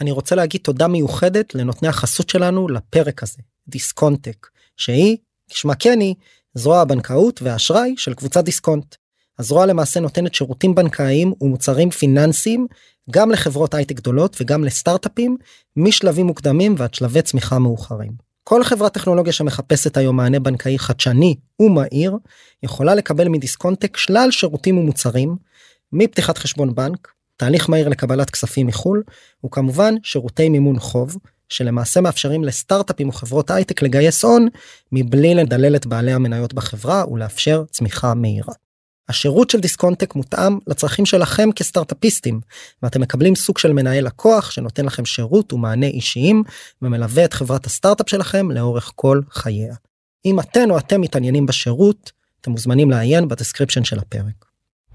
אני רוצה להגיד תודה מיוחדת לנותני החסות שלנו לפרק הזה, דיסקונטק, שהיא, כשמה כן היא, זרוע הבנקאות והאשראי של קבוצת דיסקונט. הזרוע למעשה נותנת שירותים בנקאיים ומוצרים פיננסיים, גם לחברות הייטק גדולות וגם לסטארט-אפים, משלבים מוקדמים ועד שלבי צמיחה מאוחרים. כל חברת טכנולוגיה שמחפשת היום מענה בנקאי חדשני ומהיר, יכולה לקבל מדיסקונטק שלל שירותים ומוצרים, מפתיחת חשבון בנק, תהליך מהיר לקבלת כספים מחול, וכמובן שירותי מימון חוב, שלמעשה מאפשרים לסטארט-אפים וחברות הייטק לגייס הון, מבלי לדלל את בעלי המניות בחברה ולאפשר צמיחה מהירה. השירות של דיסקונטק מותאם לצרכים שלכם כסטארט-אפיסטים, ואתם מקבלים סוג של מנהל לקוח שנותן לכם שירות ומענה אישיים, ומלווה את חברת הסטארט-אפ שלכם לאורך כל חייה. אם אתן או אתם מתעניינים בשירות, אתם מוזמנים לעיין בדסקריפשן של הפרק.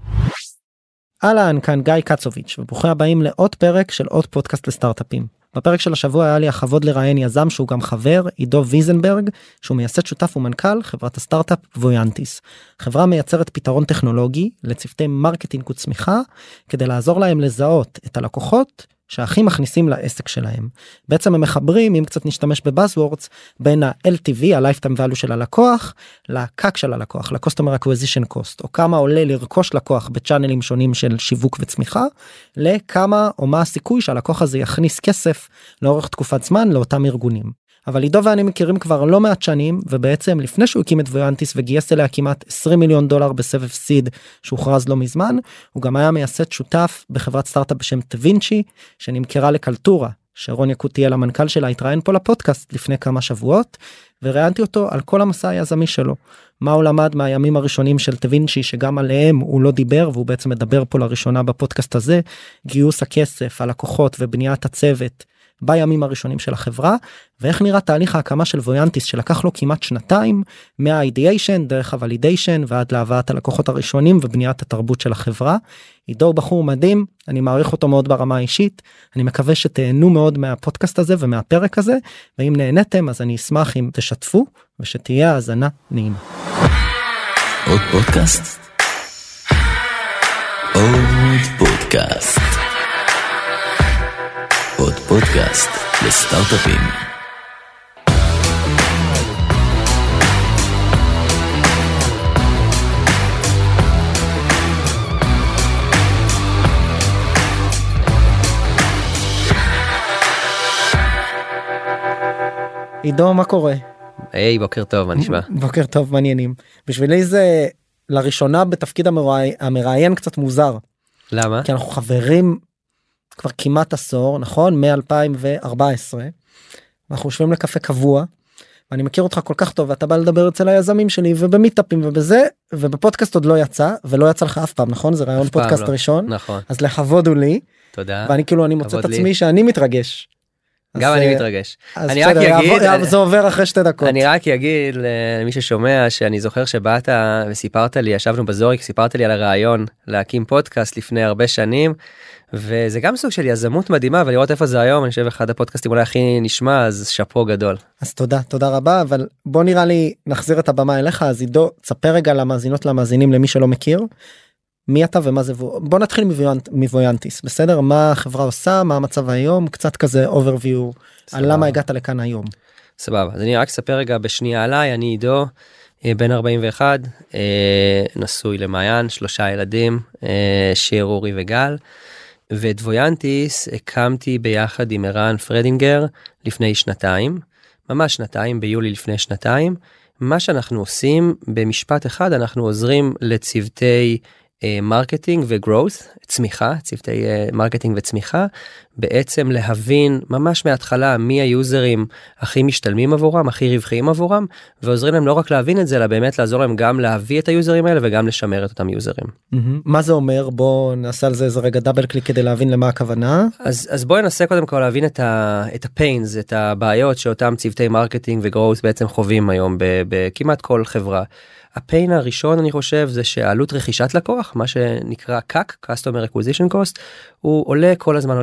אהלן, כאן גיא קצוביץ', וברוכים הבאים לעוד פרק של עוד פודקאסט לסטארט-אפים. בפרק של השבוע היה לי הכבוד לראיין יזם שהוא גם חבר, עידו ויזנברג, שהוא מייסד שותף ומנכ"ל חברת הסטארט-אפ וויאנטיס. חברה מייצרת פתרון טכנולוגי לצוותי מרקטינג וצמיחה, כדי לעזור להם לזהות את הלקוחות שהכי מכניסים לעסק שלהם. בעצם הם מחברים, אם קצת נשתמש בבאזוורדס, בין ה-LTV, ה-Lifetime Value של הלקוח, ל-CAC של הלקוח, ל-Customer Acquisition Cost, או כמה עולה לרכוש לקוח בצ'אנלים שונים של שיווק וצמיחה, לכמה או מה הסיכוי שהלקוח הזה יכניס כסף לאורך תקופת זמן לאותם ארגונים. אבל עידו ואני מכירים כבר לא מעט שנים, ובעצם לפני שהוא הקים את וויאנטיס וגייס אליה כמעט $20 מיליון בסבב סיד שהוכרז לא מזמן, הוא גם היה מייסד שותף בחברת סטארט-אפ בשם טווינצ'י, שנמכרה לקלטורה, שרון יקותיאל המנכ"ל שלה התראיין פה לפודקאסט לפני כמה שבועות, וראיינתי אותו על כל המסע היזמי שלו. מה הוא למד מהימים הראשונים של טווינצ'י, שגם עליהם הוא לא דיבר, והוא בעצם מדבר פה לראשונה בפודקאסט הזה, גיוס הכסף, הלקוחות ובניית הצוות, בימים הראשונים של החברה, ואיך נראה תהליך ההקמה של וויאנטיס שלקח לו כמעט שנתיים, מה-ideation דרך ה-validation ועד להבאת הלקוחות הראשונים ובניית התרבות של החברה. עידו בחור מדהים, אני מעריך אותו מאוד ברמה האישית, אני מקווה שתהנו מאוד מהפודקאסט הזה ומהפרק הזה, ואם נהנתם אז אני אשמח אם תשתפו ושתהיה האזנה נעימה. עוד פודקאסט? עוד פודקאסט. עוד פודקאסט לסטארט-אפים. עידו, מה קורה? היי, בוקר טוב, מה נשמע? בוקר טוב, מעניינים. בשבילי זה לראשונה בתפקיד המראיין קצת מוזר. למה? כי אנחנו חברים כבר כמעט עשור, נכון? מ-2014. אנחנו יושבים לקפה קבוע, ואני מכיר אותך כל כך טוב, ואתה בא לדבר אצל היזמים שלי, ובמיטאפים ובזה, ובפודקאסט עוד לא יצא, ולא יצא לך אף פעם, נכון? זה רעיון פודקאסט לא. ראשון. נכון. אז לכבוד הוא לי. תודה. ואני כאילו, אני מוצא את עצמי שאני מתרגש. גם אני מתרגש. אז אני רק אגיד, זה עובר אחרי 2 דקות. אני רק אגיד למי ששומע שאני זוכר שבאת וסיפרת לי, ישבנו בזוריק, סיפרת לי על הרעיון להקים פודקאסט לפני הרבה שנים, וזה גם סוג של יזמות מדהימה, ולראות איפה זה היום, אני חושב אחד הפודקאסטים אולי הכי נשמע, אז שפו גדול. אז תודה רבה, אבל בוא נראה לי נחזיר את הבמה אליך, אז עידו, תספר רגע למאזינות למאזינים למי שלא מכיר, מי אתה ומה זה, בוא נתחיל מוויאנטיס, בסדר? מה החברה עושה, מה המצב היום, קצת כזה overview, על למה הגעת לכאן היום. סבבה, אז אני רק אספר רגע בשנייה עליי, אני עידו, בן 41, נשוי למעיין, 3 ילדים, שיר, אורי וגל, ואת וויאנטיס הקמתי ביחד עם ערן פרדינגר לפני 2 ממש 2 ביולי לפני 2. מה שאנחנו עושים במשפט אחד, אנחנו עוזרים לצוותי מרקטינג וגרוס, צמיחה, צוותי מרקטינג וצמיחה, בעצם להבין ממש מההתחלה מי היוזרים הכי משתלמים עבורם, הכי רווחיים עבורם, ועוזרים להם לא רק להבין את זה, אלא באמת לעזור להם גם להביא את היוזרים האלה וגם לשמר את אותם יוזרים. מה זה אומר? בוא נעשה על זה איזה רגע דאבל קליק כדי להבין למה הכוונה. אז בואי ננסה קודם כל להבין את הפיינס, את הבעיות שאותם צוותי מרקטינג וגרוס בעצם חווים היום בכמעט כל חברה. הפיין הראשון אני חושב זה שעלות רכישת לקוח, מה שנקרא CAC, Customer Acquisition Cost, הוא עולה כל הזמן, עולה אקספוננציאלית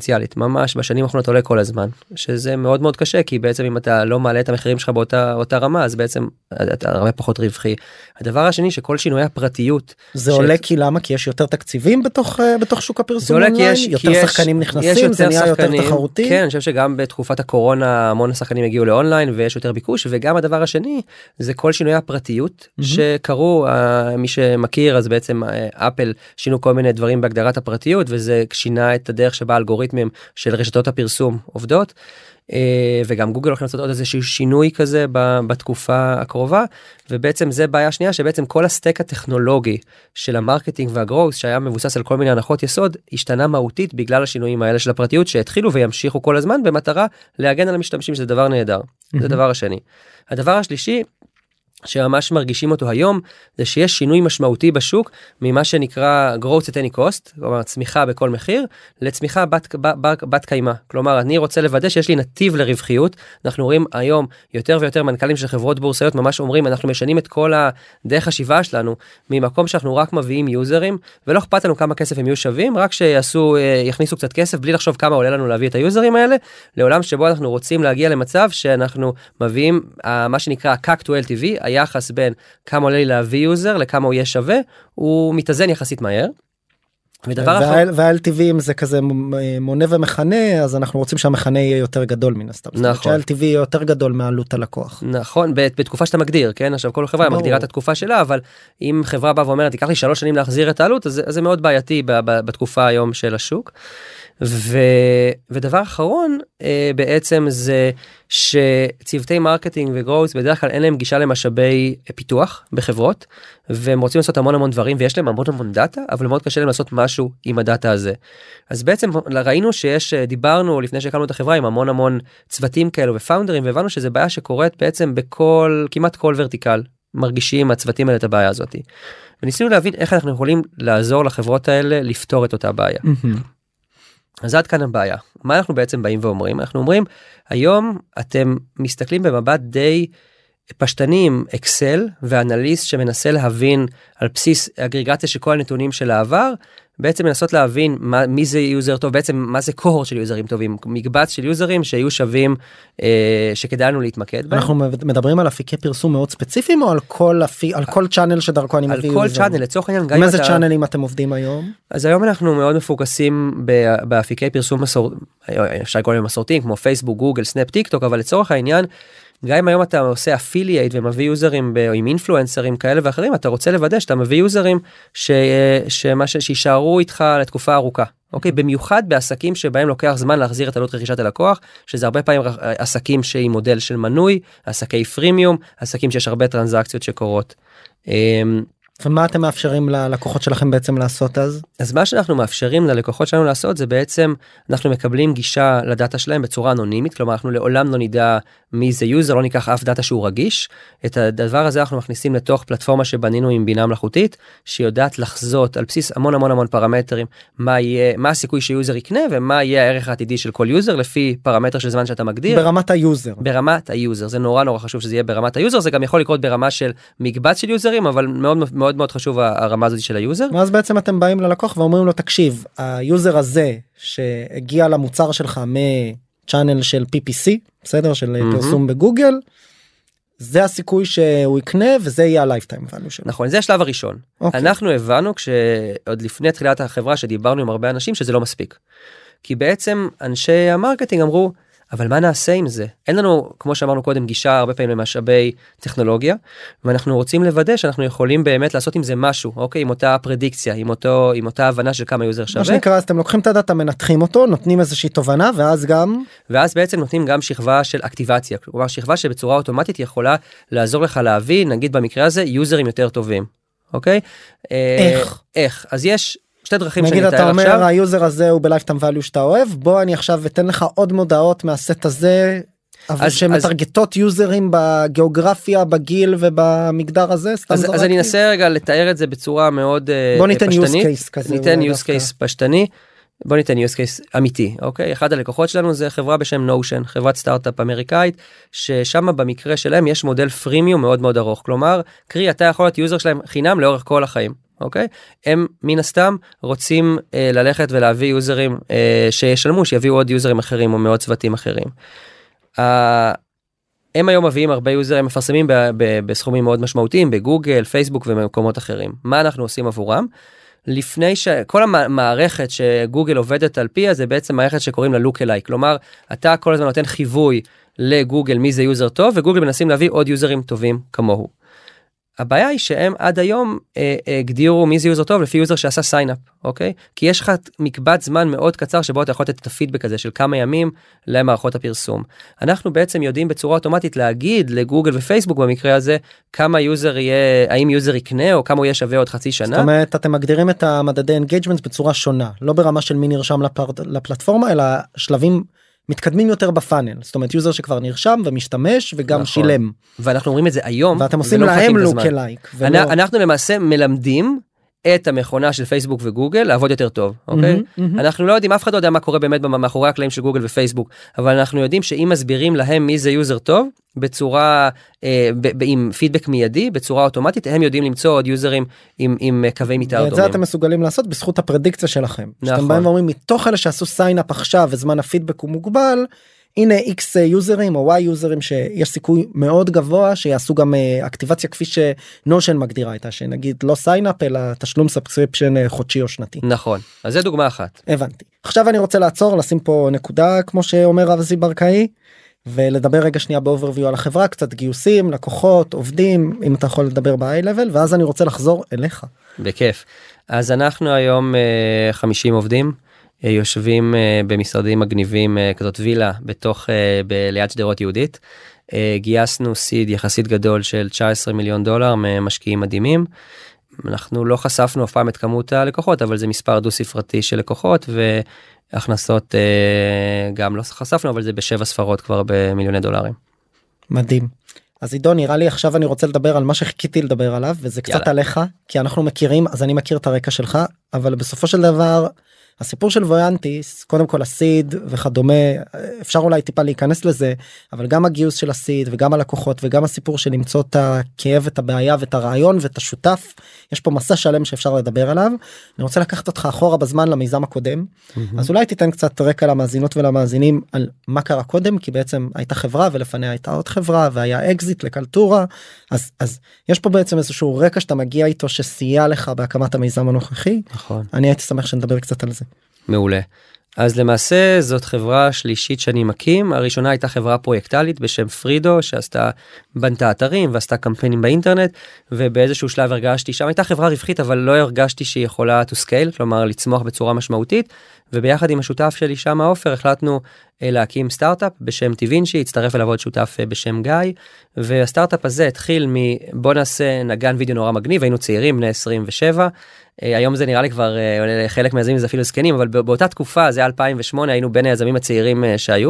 אקספוננציאלית, ממש בשנים האחרונות עולה כל הזמן, שזה מאוד מאוד קשה, כי בעצם אם אתה לא מעלה את המחירים שלך באותה רמה, אז בעצם אתה הרבה פחות רווחי. הדבר השני, שכל שינוי הפרטיות... זה עולה כי למה? כי יש יותר תקציבים בתוך שוק הפרסום אונליין? יותר שחקנים נכנסים, זה נהיה יותר תחרותי? כן, אני חושב שגם בתקופת הקורונה, המון השחקנים הגיעו לאונליין, ויש יותר ביקוש, וגם הדבר השני, זה כל שינוי הפרטיות, שקרו, מי שמכיר, אז בעצם אפל שינו כל מיני דברים בהגדרת הפרטיות, וזה שינה את הדרך שבה האלגוריתמים של רשתות הפרסום עובדות, וגם גוגל הולכים לעשות עוד איזשהו שינוי כזה בתקופה הקרובה, ובעצם זה בעיה שנייה, שבעצם כל הסטק הטכנולוגי של המרקטינג והגרוס, שהיה מבוסס על כל מיני הנחות יסוד, השתנה מהותית בגלל השינויים האלה של הפרטיות, שהתחילו וימשיכו כל הזמן, במטרה להגן על המשתמשים, שזה דבר נהדר. זה הדבר השני. הדבר השלישי, שממש מרגישים אותו היום, זה שיש שינוי משמעותי בשוק, ממה שנקרא growth at any cost, כלומר צמיחה בכל מחיר, לצמיחה בת קיימה. כלומר, אני רוצה לוודא שיש לי נתיב לרווחיות, אנחנו רואים היום יותר ויותר מנכ"לים של חברות בורסאיות, ממש אומרים, אנחנו משנים את כל הדרך חשיבה שלנו, ממקום שאנחנו רק מביאים יוזרים, ולא אכפת לנו כמה כסף הם יהיו שווים, רק יכניסו קצת כסף, בלי לחשוב כמה עולה לנו להביא את היוזרים האלה, לעולם שבו אנחנו רוצים להגיע למצב שאנחנו מביאים מה שנקרא CAC to LTV, היחס בין כמה עולה לי להביא יוזר לכמה הוא יהיה שווה, הוא מתאזן יחסית מהר. וה-LTV אם זה כזה מונה ומכנה, אז אנחנו רוצים שהמכנה יהיה יותר גדול מן הסתם. נכון. שה-LTV יהיה יותר גדול מעלות הלקוח. נכון, בתקופה שאתה מגדיר, כן? עכשיו כל חברה מגדירה את התקופה שלה, אבל אם חברה באה ואומרת, תיקח לי 3 שנים להחזיר את העלות, אז זה מאוד בעייתי בתקופה היום של השוק. ודבר אחרון בעצם זה שצוותי מרקטינג וגרוס בדרך כלל אין להם גישה למשאבי פיתוח בחברות, והם רוצים לעשות המון דברים ויש להם המון דאטה, אבל מאוד קשה להם לעשות משהו עם הדאטה הזה. אז בעצם ראינו דיברנו לפני שהקמנו את החברה עם המון צוותים כאלו ופאונדרים, והבנו שזה בעיה שקורית בעצם כמעט כל ורטיקל, מרגישים הצוותים האלה את הבעיה הזאת. וניסינו להבין איך אנחנו יכולים לעזור לחברות האלה לפתור את אותה בעיה. אז עד כאן הבעיה. מה אנחנו בעצם באים ואומרים? אנחנו אומרים, היום אתם מסתכלים במבט די פשטנים, אקסל ואנליסט שמנסה להבין על בסיס אגריגציה של כל הנתונים של העבר, בעצם לנסות להבין מי זה יוזר טוב, בעצם מה זה קוהורט של יוזרים טובים, מקבץ של יוזרים שיהיו שווים, שכדאי לנו להתמקד בהם. אנחנו מדברים על אפיקי פרסום מאוד ספציפיים, או על כל צ'אנל שדרכו אני מביא יוזרים? על כל צ'אנל, לצורך העניין. עם איזה צ'אנלים אתם עובדים היום? אז היום אנחנו מאוד מפוקסים באפיקי פרסום אפשר לקרוא להם מסורתיים, כמו פייסבוק, גוגל, סנאפ, טיק טוק, אבל לצורך העניין, גם אם היום אתה עושה אפילייט ומביא יוזרים עם אינפלואנסרים כאלה ואחרים, אתה רוצה לוודא שאתה מביא יוזרים שישארו איתך לתקופה ארוכה. אוקיי? במיוחד בעסקים שבהם לוקח זמן להחזיר את עלות רכישת הלקוח, שזה הרבה פעמים עסקים שהיא מודל של מנוי, עסקי פרימיום, עסקים שיש הרבה טרנזקציות שקורות. ומה אתם מאפשרים ללקוחות שלכם בעצם לעשות אז? אז מה שאנחנו מאפשרים ללקוחות שלנו לעשות זה בעצם אנחנו מקבלים גישה לדאטה שלהם בצורה אנונימית, כלומר אנחנו לעולם לא נדע מי זה יוזר, לא ניקח אף דאטה שהוא רגיש. את הדבר הזה אנחנו מכניסים לתוך פלטפורמה שבנינו עם בינה מלאכותית, שיודעת לחזות על בסיס המון פרמטרים, מה הסיכוי שיוזר יקנה ומה יהיה הערך העתידי של כל יוזר לפי פרמטר של זמן שאתה מגדיר. ברמת היוזר. ברמת היוזר, זה נורא חשוב שזה יהיה ברמת היוזר, זה גם יכול לקרות ברמה של מקבץ של יוזרים, אבל מאוד חשוב הרמה הזאת של היוזר. ואז בעצם אתם באים ללקוח ואומרים לו, תקשיב, היוזר הזה שהגיע למוצר שלך מצ'אנל של PPC, בסדר? של פרסום בגוגל, זה הסיכוי שהוא יקנה וזה יהיה ה-lifetime value שלו. נכון, זה השלב הראשון. אנחנו הבנו כשעוד לפני תחילת החברה שדיברנו עם הרבה אנשים שזה לא מספיק. כי בעצם אנשי המרקטינג אמרו, אבל מה נעשה עם זה? אין לנו, כמו שאמרנו קודם, גישה הרבה פעמים למשאבי טכנולוגיה, ואנחנו רוצים לוודא שאנחנו יכולים באמת לעשות עם זה משהו, אוקיי? עם אותה פרדיקציה, עם אותה הבנה של כמה יוזר שווה. מה שנקרא, אז אתם לוקחים את הדאטה, מנתחים אותו, נותנים איזושהי תובנה, ואז בעצם נותנים גם שכבה של אקטיבציה, כלומר שכבה שבצורה אוטומטית יכולה לעזור לך להבין, נגיד במקרה הזה, יוזרים יותר טובים, אוקיי? איך? אז יש שתי דרכים שאני אתאר עכשיו. נגיד אתה אומר, היוזר הזה הוא ב-lifetime value שאתה אוהב, בוא אני עכשיו אתן לך עוד מודעות מהסט הזה, אבל שמטרגטות יוזרים בגיאוגרפיה, בגיל ובמגדר הזה. אז אני אנסה רגע לתאר את זה בצורה מאוד פשטנית. בוא ניתן use case כזה. ניתן use case פשטני. בוא ניתן use case אמיתי, אוקיי? אחד הלקוחות שלנו זה חברה בשם Notion, חברת סטארט-אפ אמריקאית, ששם במקרה שלהם יש מודל פרימיום מאוד ארוך, כלומר, קרי, אתה יכול להיות יוזר שלהם חינם לאורך כל החיים. אוקיי? הם מן הסתם רוצים ללכת ולהביא יוזרים שישלמו, שיביאו עוד יוזרים אחרים או מאוד צוותים אחרים. הם היום מביאים הרבה יוזרים, מפרסמים בסכומים מאוד משמעותיים, בגוגל, פייסבוק ומקומות אחרים. מה אנחנו עושים עבורם? לפני שכל המערכת שגוגל עובדת על פיה, זה בעצם מערכת שקוראים לה לוק-אלייק. כלומר, אתה כל הזמן נותן חיווי לגוגל מי זה יוזר טוב, וגוגל מנסים להביא עוד יוזרים טובים כמוהו. הבעיה היא שהם עד היום הגדירו מי זה יוזר טוב לפי יוזר שעשה סיינאפ, אוקיי? כי יש לך מקבץ זמן מאוד קצר שבו אתה יכול לתת את הפידבק הזה של כמה ימים למערכות הפרסום. אנחנו בעצם יודעים בצורה אוטומטית להגיד לגוגל ופייסבוק במקרה הזה, כמה יוזר יהיה, האם יוזר יקנה או כמה הוא יהיה שווה עוד חצי שנה. זאת אומרת, אתם מגדירים את המדדי אנגייג'מנט בצורה שונה, לא ברמה של מי נרשם לפלטפורמה, אלא שלבים מתקדמים יותר בפאנל, זאת אומרת יוזר שכבר נרשם ומשתמש וגם נכון. שילם. ואנחנו אומרים את זה היום. ואתם עושים להם לוק-אלייק. אנחנו למעשה מלמדים את המכונה של פייסבוק וגוגל לעבוד יותר טוב, אוקיי? אנחנו לא יודעים, אף אחד לא יודע מה קורה באמת מאחורי הקלעים של גוגל ופייסבוק, אבל אנחנו יודעים שאם מסבירים להם מי זה יוזר טוב, בצורה, עם פידבק מיידי, בצורה אוטומטית, הם יודעים למצוא עוד יוזרים עם קווי מתאר דומים. ואת זה אתם מסוגלים לעשות בזכות הפרדיקציה שלכם. נכון. שאתם באים ואומרים, מתוך אלה שעשו סיינאפ עכשיו וזמן הפידבק הוא מוגבל, הנה X יוזרים או Y יוזרים שיש סיכוי מאוד גבוה שיעשו גם אקטיבציה כפי שנושן מגדירה איתה, שנגיד לא סיינאפ אלא תשלום סאבסקריפשן חודשי או שנתי. נכון, אז זה דוגמה אחת. הבנתי. עכשיו אני רוצה לעצור, לשים פה נקודה כמו שאומר אבזי ברקאי, ולדבר רגע שנייה באוברוויו על החברה, קצת גיוסים, לקוחות, עובדים, אם אתה יכול לדבר ב-high level, ואז אני רוצה לחזור אליך. בכיף. אז אנחנו היום 50 עובדים, יושבים במשרדים מגניבים, כזאת וילה בתוך, ליד שדרות יהודית. גייסנו סיד יחסית גדול של $19 מיליון ממשקיעים מדהימים. אנחנו לא חשפנו אף פעם את כמות הלקוחות, אבל זה מספר דו ספרתי של לקוחות, והכנסות גם לא חשפנו, אבל זה ב7 ספרות כבר במיליוני דולרים. מדהים. אז עידו, נראה לי עכשיו אני רוצה לדבר על מה שחיכיתי לדבר עליו, וזה קצת עליך, כי אנחנו מכירים, אז אני מכיר את הרקע שלך, אבל בסופו של דבר, הסיפור של וויאנטיס, קודם כל הסיד וכדומה, אפשר אולי טיפה להיכנס לזה, אבל גם הגיוס של הסיד וגם הלקוחות וגם הסיפור של למצוא את הכאב, את הבעיה ואת הרעיון ואת השותף, יש פה מסע שלם שאפשר לדבר עליו. אני רוצה לקחת אותך אחורה בזמן למיזם הקודם, אז אולי תיתן קצת רקע למאזינות ולמאזינים על מה קרה קודם, כי בעצם הייתה חברה ולפניה הייתה עוד חברה והיה אקזיט לקלטורה, אז יש פה בעצם איזשהו רקע שאתה מגיע איתו שסייע לך בהקמת המיזם הנוכחי. נכון. אני הייתי שמח שנדבר קצת על זה. מעולה. אז למעשה זאת חברה שלישית שאני מקים. הראשונה הייתה חברה פרויקטלית בשם פרידו, שעשתה, בנתה אתרים ועשתה קמפיינים באינטרנט, ובאיזשהו שלב הרגשתי, שם הייתה חברה רווחית, אבל לא הרגשתי שהיא יכולה to scale, כלומר לצמוח בצורה משמעותית, וביחד עם השותף שלי שם, עופר, החלטנו להקים סטארט-אפ בשם טיווינצ'י, הצטרף אליו עוד שותף בשם גיא, והסטארט-אפ הזה התחיל בוא נעשה נגן וידאו נורא מגניב, היינו צעירים, בני 27, היום זה נראה לי כבר חלק מהיזמים זה אפילו זקנים, אבל באותה תקופה, זה 2008, היינו בין היזמים הצעירים שהיו,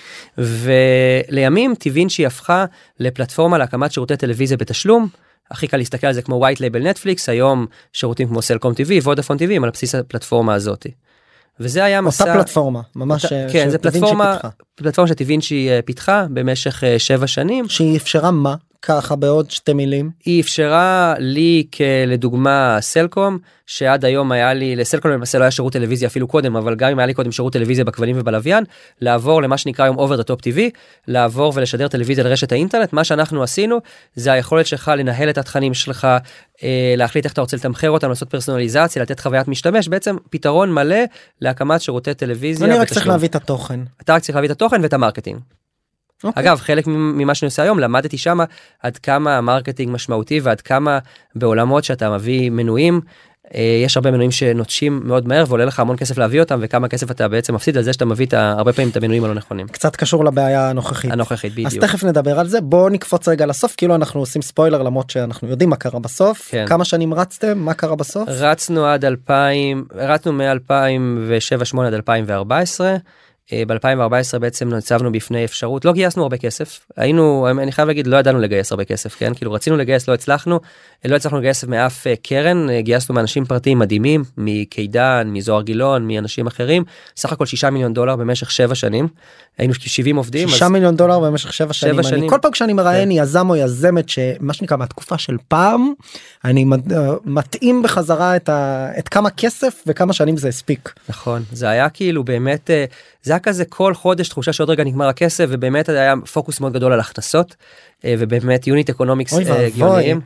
ולימים טיווינצ'י הפכה לפלטפורמה להקמת שירותי טלוויזיה בתשלום, הכי קל להסתכל על זה כמו ווייט לייבל נטפליקס, היום שירותים כמו סלקום TV, וודאפון TV, על בסיס הפלטפורמה הזאת. וזה היה מסע... אותה פלטפורמה, ממש... כן, זה פלטפורמה שטיווינצ'י פיתחה במשך 7 שנים. שהיא אפשרה מה? ככה בעוד 2 מילים. היא אפשרה לי לדוגמה סלקום, שעד היום היה לי, לסלקום למעשה לא היה שירות טלוויזיה אפילו קודם, אבל גם אם היה לי קודם שירות טלוויזיה בכבלים ובלוויין, לעבור למה שנקרא היום over the top TV, לעבור ולשדר טלוויזיה לרשת האינטרנט. מה שאנחנו עשינו, זה היכולת שלך לנהל את התכנים שלך, להחליט איך אתה רוצה לתמחר אותם, לעשות פרסונליזציה, לתת חוויית משתמש, בעצם פתרון מלא להקמת שירותי טלוויזיה. אני רק צריך להביא את התוכן. אתה רק צריך להביא את התוכן ואת המרקטינג. אגב, חלק ממה שאני עושה היום, למדתי שם עד כמה המרקטינג משמעותי ועד כמה בעולמות שאתה מביא מנויים, יש הרבה מנויים שנוטשים מאוד מהר ועולה לך המון כסף להביא אותם, וכמה כסף אתה בעצם מפסיד על זה שאתה מביא הרבה פעמים את המנויים הלא נכונים. קצת קשור לבעיה הנוכחית. בדיוק. אז תכף נדבר על זה, בואו נקפוץ רגע לסוף, כאילו אנחנו עושים ספוילר למרות שאנחנו יודעים מה קרה בסוף. כן. כמה שנים רצתם? מה קרה בסוף? רצנו מ-2007-2008 עד 2014, ב-2014 בעצם ניצבנו בפני אפשרות, לא גייסנו הרבה כסף, אני חייב להגיד, לא ידענו לגייס הרבה כסף, כן? כאילו רצינו לגייס, לא הצלחנו לגייס מאף קרן, גייסנו מאנשים פרטיים מדהימים, מקידן, מזוהר גילון, מאנשים אחרים, סך הכל $6 מיליון במשך 7 שנים, היינו 70 עובדים. $6 מיליון במשך 7 שנים. אני כל פעם כשאני מראיין יזם או יזמת שמה שנקרא מהתקופה של פעם, אני מתאים בחזרה את כמה כסף וכמה שנים זה הספיק. נכון, זה היה כאילו באמת, זה היה כזה כל חודש תחושה שעוד רגע נגמר הכסף, ובאמת היה פוקוס מאוד גדול על הכנסות, ובאמת יוניט אקונומיקס הגיוניים,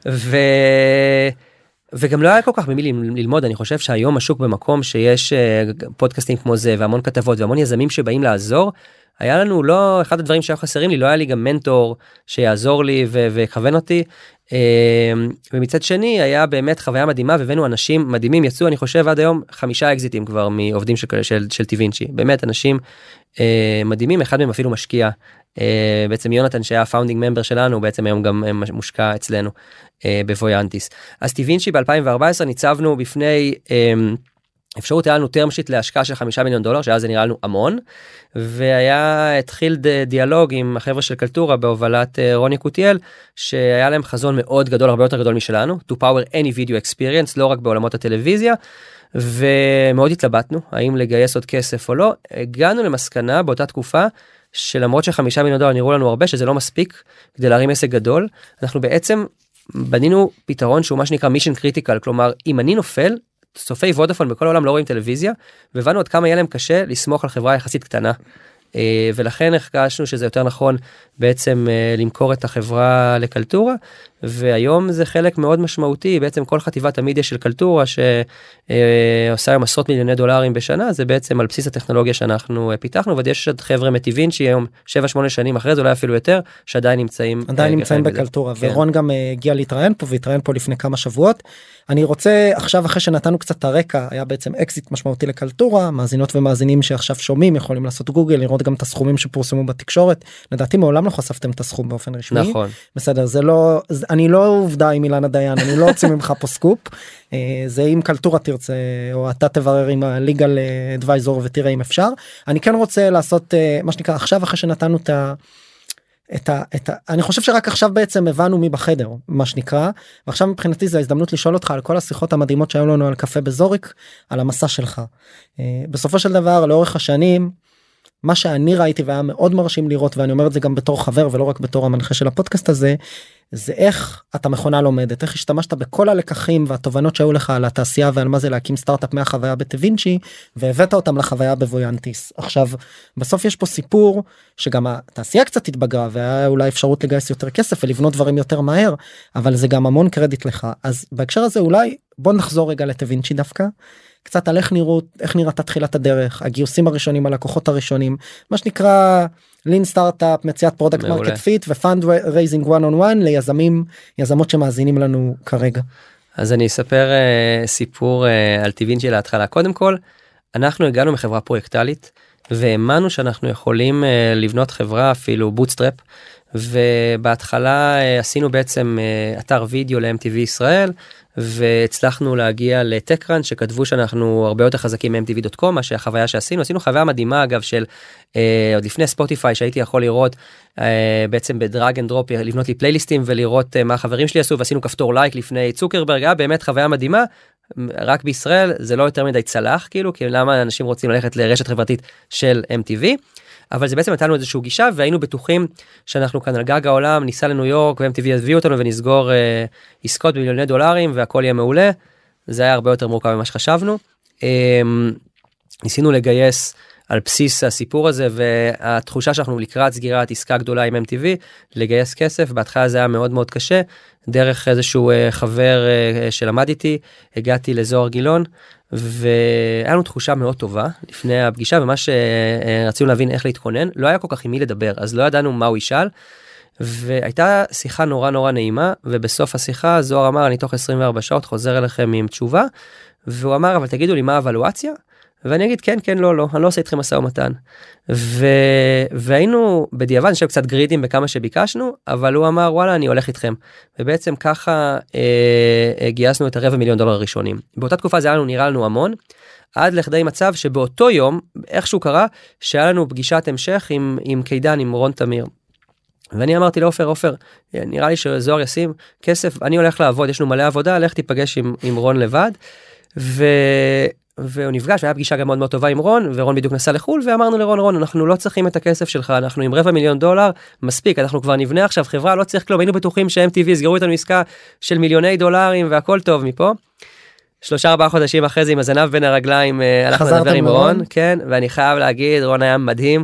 וגם לא היה כל כך במי ללמוד. אני חושב שהיום השוק במקום שיש פודקאסטים כמו זה, והמון כתבות, והמון יזמים שבאים לעזור, היה לנו לא, אחד הדברים שהיו חסרים לי, לא היה לי גם מנטור שיעזור לי וכוון אותי, ומצד שני היה באמת חוויה מדהימה, והבאנו אנשים מדהימים, יצאו אני חושב עד היום 5 אקזיטים כבר מעובדים של טיווינצ'י, באמת אנשים מדהימים, אחד מהם אפילו משקיע, בעצם יונתן שהיה פאונדינג ממבר שלנו, בעצם היום גם מושקע אצלנו בוויאנטיס. אז טיווינצ'י ב-2014 ניצבנו בפני אפשרות, היה לנו טרם שיט להשקעה של $5 מיליון, שאז זה נראה לנו המון, התחיל דיאלוג עם החבר'ה של קלטורה בהובלת רוני קוטיאל, שהיה להם חזון מאוד גדול, הרבה יותר גדול משלנו, to power any video experience, לא רק בעולמות הטלוויזיה, ומאוד התלבטנו, האם לגייס עוד כסף או לא. הגענו למסקנה באותה תקופה, שלמרות ש$5 מיליון נראו לנו הרבה, שזה לא מספיק כדי להרים עסק גדול, אנחנו בעצם בנינו פתרון שהוא מה שנקרא mission critical, כלומר, אם אני נופל, צופי וודאפון בכל העולם לא רואים טלוויזיה, והבנו עד כמה יהיה להם קשה לסמוך על חברה יחסית קטנה, ולכן הרגשנו שזה יותר נכון בעצם למכור את החברה לקלטורה, והיום זה חלק מאוד משמעותי, בעצם כל חטיבת המדיה של קלטורה שעושה היום $10 מיליוני בשנה, זה בעצם על בסיס הטכנולוגיה שאנחנו פיתחנו, ויש עוד חבר'ה מטיווינצ'י היום 7-8 שנים אחרי זה, אולי אפילו יותר, שעדיין נמצאים בקלטורה, ורון גם הגיע להתראיין פה, והתראיין פה לפני כמה שבועות. אני רוצה עכשיו, אחרי שנתנו קצת את הרקע, היה בעצם אקזיט משמעותי לקלטורה, מאזינות ומאזינים שעכשיו שומעים, יכולים לעשות גוגל, לראות גם את הסכומים שפורסמו בתקשורת. לדעתי מעולם לא חשפתם את הסכום באופן רשמי. נכון. בסדר, זה לא, אני לא עובדה עם אילנה דיין, אני לא אוציא ממך פה סקופ. זה אם קלטורה תרצה, או אתה תברר עם הליגל אדוויזור ותראה אם אפשר. אני כן רוצה לעשות, מה שנקרא, עכשיו אחרי שנתנו אני חושב שרק עכשיו בעצם הבנו מי בחדר, מה שנקרא, ועכשיו מבחינתי זה ההזדמנות לשאול אותך על כל השיחות המדהימות שהיו לנו על קפה בזוריק, על המסע שלך. בסופו של דבר, לאורך השנים, מה שאני ראיתי והיה מאוד מרשים לראות, ואני אומר את זה גם בתור חבר ולא רק בתור המנחה של הפודקאסט הזה, זה איך אתה מכונה לומדת, איך השתמשת בכל הלקחים והתובנות שהיו לך על התעשייה ועל מה זה להקים סטארט-אפ מהחוויה בטיווינצ'י, והבאת אותם לחוויה בוויאנטיס. עכשיו, בסוף יש פה סיפור שגם התעשייה קצת התבגרה, והיה אולי אפשרות לגייס יותר כסף ולבנות דברים יותר מהר, אבל זה גם המון קרדיט לך. אז בהקשר הזה אולי בוא נחזור רגע לטיווינצ'י דווקא, קצת על איך נראתה תחילת הדרך, הגיוסים הראשונים, הלקוחות הראשונים, מה שנקרא לין סטארט-אפ, מציאת פרודקט מרקט פיט ופאנד רייזינג one on one ליזמות שמאזינים לנו כרגע. אז אני אספר סיפור על טיווינצ'י להתחלה. קודם כל, אנחנו הגענו מחברה פרויקטלית, והאמנו שאנחנו יכולים לבנות חברה אפילו בוטסטראפ, ובהתחלה עשינו בעצם אתר וידאו ל-MTV ישראל, והצלחנו להגיע לטקראנץ' שכתבו שאנחנו הרבה יותר חזקים מ-MTV.com, מה שהחוויה שעשינו, עשינו חוויה מדהימה אגב של עוד לפני ספוטיפיי שהייתי יכול לראות בעצם בדרג אנד דרופ לבנות לי פלייליסטים ולראות מה החברים שלי עשו, ועשינו כפתור לייק לפני צוקרברג, היה באמת חוויה מדהימה, רק בישראל זה לא יותר מדי צלח כאילו, כי למה אנשים רוצים ללכת לרשת חברתית של MTV, אבל זה בעצם נתנו איזשהו גישה, והיינו בטוחים שאנחנו כאן על גג העולם, ניסע לניו יורק, ו-MTV יביאו אותנו ונסגור עסקות $מיליוני, והכל יהיה מעולה. זה היה הרבה יותר מורכב ממה שחשבנו. ניסינו לגייס על בסיס הסיפור הזה, והתחושה שאנחנו לקראת סגירת עסקה גדולה עם MTV, לגייס כסף, בהתחלה זה היה מאוד מאוד קשה, דרך איזשהו חבר שלמד איתי, הגעתי לזוהר גילון, והיה לנו תחושה מאוד טובה לפני הפגישה, ומה שרצינו להבין איך להתכונן, לא היה כל כך עם מי לדבר, אז לא ידענו מה הוא ישאל, והייתה שיחה נורא נורא נעימה, ובסוף השיחה זוהר אמר, אני תוך 24 שעות חוזר אליכם עם תשובה, והוא אמר, אבל תגידו לי מה האבלואציה? ואני אגיד כן, כן, לא, אני לא עושה איתכם משא ומתן. והיינו בדיעבד, אני חושב קצת גרידים בכמה שביקשנו, אבל הוא אמר, וואלה, אני הולך איתכם. ובעצם ככה גייסנו את $250,000 הראשונים. באותה תקופה זה היה לנו נראה לנו המון, עד לכדי מצב שבאותו יום, איכשהו קרה, שהיה לנו פגישת המשך עם קידן, עם רון תמיר. ואני אמרתי לעופר, נראה לי שזוהר ישים כסף, אני הולך לעבוד, יש לנו מלא עבודה, לך תיפגש עם רון לבד, והוא נפגש, והיה פגישה גם מאוד מאוד טובה עם רון, ורון בדיוק נסע לחול, ואמרנו לרון, אנחנו לא צריכים את הכסף שלך, אנחנו עם $250,000, מספיק, אנחנו כבר נבנה עכשיו חברה, לא צריך כלום, היינו בטוחים ש-MTV יסגרו איתנו עסקה של $1,000,000, והכל טוב מפה. 3-4 חודשים אחרי זה עם הזנב בין הרגליים, הלכנו לדבר עם רון, כן, ואני חייב להגיד, רון היה מדהים,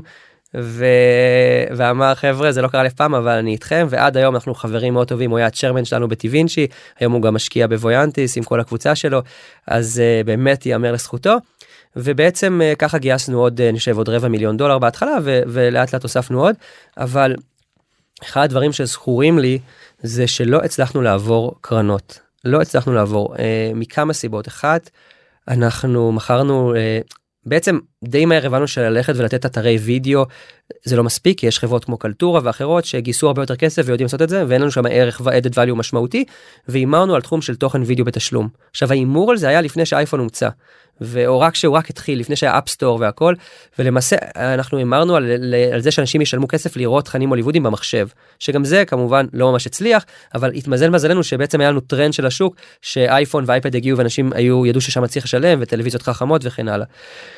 ואמר חבר'ה זה לא קרה לפעם אבל אני איתכם, ועד היום אנחנו חברים מאוד טובים, הוא היה הצ'רמן שלנו בטיווינצ'י, היום הוא גם משקיע בוויאנטיס עם כל הקבוצה שלו, אז באמת ייאמר לזכותו, ובעצם ככה גייסנו עוד $250,000 בהתחלה, ולאט לאט הוספנו עוד, אבל אחד הדברים שזכורים לי זה שלא הצלחנו לעבור קרנות, לא הצלחנו לעבור מכמה סיבות. אחת, אנחנו מכרנו בעצם די מהר הבנו שללכת ולתת אתרי וידאו זה לא מספיק, כי יש חברות כמו קלטורה ואחרות שגייסו הרבה יותר כסף ויודעים לעשות את זה, ואין לנו שם ערך ו-added value משמעותי, ואימרנו על תחום של תוכן וידאו בתשלום. עכשיו האימור על זה היה לפני שהאייפון הומצא, או רק שהוא רק התחיל, לפני שהיה אפסטור והכל, ולמעשה אנחנו אימרנו על זה שאנשים ישלמו כסף לראות תכנים הוליוודים במחשב, שגם זה כמובן לא ממש הצליח, אבל התמזל מזלנו שבעצם היה לנו טרנד של השוק, שאייפון ואייפד הגיעו ואנשים ידעו ששם צריך לשלם, וטלוויזיות חכמות וכן הלאה.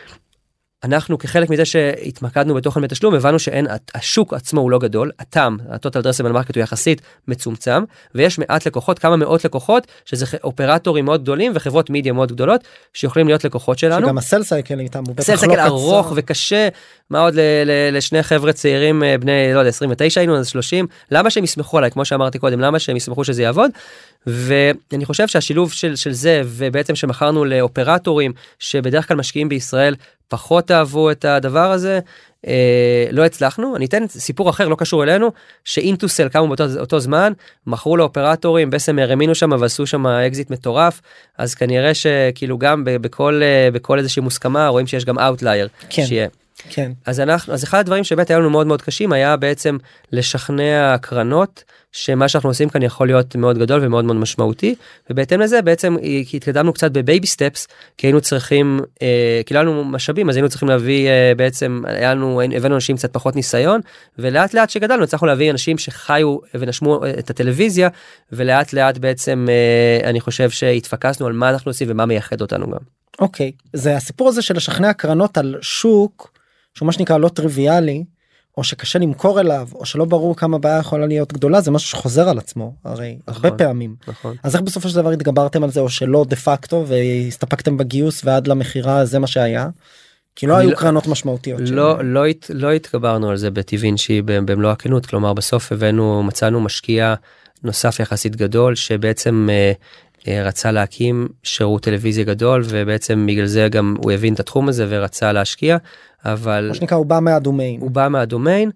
אנחנו כחלק מזה שהתמקדנו בתוכן בתשלום, הבנו שאין, השוק עצמו הוא לא גדול, הטוטל אדרסבל מרקט הוא יחסית מצומצם, ויש מעט לקוחות, כמה מאות לקוחות, שזה אופרטורים מאוד גדולים, וחברות מידיה מאוד גדולות, שיכולים להיות לקוחות שלנו. שגם הסל סייקל איתם, הוא בטח לא קצר. ארוך וקשה, מה עוד לשני חבר'ה צעירים, בני, לא יודע, 29 היינו, אז 30, למה שהם יסמכו עליי, כמו שאמרתי קודם, למה שהם יסמכו שזה יעבוד? ואני חושב שהשילוב של זה, ובעצם שמכרנו לאופרטורים, שבדרך כלל משקיעים בישראל, פחות אהבו את הדבר הזה, לא הצלחנו. אני אתן סיפור אחר, לא קשור אלינו, שאינטוסל קמו באותו זמן, מכרו לאופרטורים, בסם הרמינו שם, ועשו שם אקזיט מטורף, אז כנראה שכאילו גם בכל איזושהי מוסכמה, רואים שיש גם אאוטלייר שיהיה. כן. אז אחד הדברים שבאמת היה לנו מאוד מאוד קשים, היה בעצם לשכנע קרנות, שמה שאנחנו עושים כאן יכול להיות מאוד גדול ומאוד מאוד משמעותי, ובהתאם לזה בעצם התקדמנו קצת בבייבי סטפס, כי היינו צריכים, כי לא לנו משאבים, אז היינו צריכים להביא בעצם, הבאנו אנשים קצת פחות ניסיון, ולאט לאט שגדלנו, הצלחנו להביא אנשים שחיו ונשמו את הטלוויזיה, ולאט לאט בעצם אני חושב שהתפקסנו על מה אנחנו עושים ומה מייחד אותנו גם. אוקיי, זה הסיפור הזה של לשכנע קרנות על שוק, שהוא מה שנקרא לא טריוויאלי, או שקשה למכור אליו, או שלא ברור כמה בעיה יכולה להיות גדולה, זה משהו שחוזר על עצמו, הרי הרבה פעמים. אז איך בסופו של דבר התגברתם על זה, או שלא דה פקטו, והסתפקתם בגיוס ועד למחירה, זה מה שהיה? כי לא היו קרנות משמעותיות. לא התגברנו על זה בטיווינצ'י במלוא הכנות, כלומר בסוף מצאנו משקיע נוסף יחסית גדול, שבעצם רצה להקים שירות טלוויזיה גדול, ובעצם בגלל זה גם הוא הבין את התחום הזה ורצה להשקיע, אבל... מה שנקרא, הוא בא מהדומיין. הוא בא מהדומיין,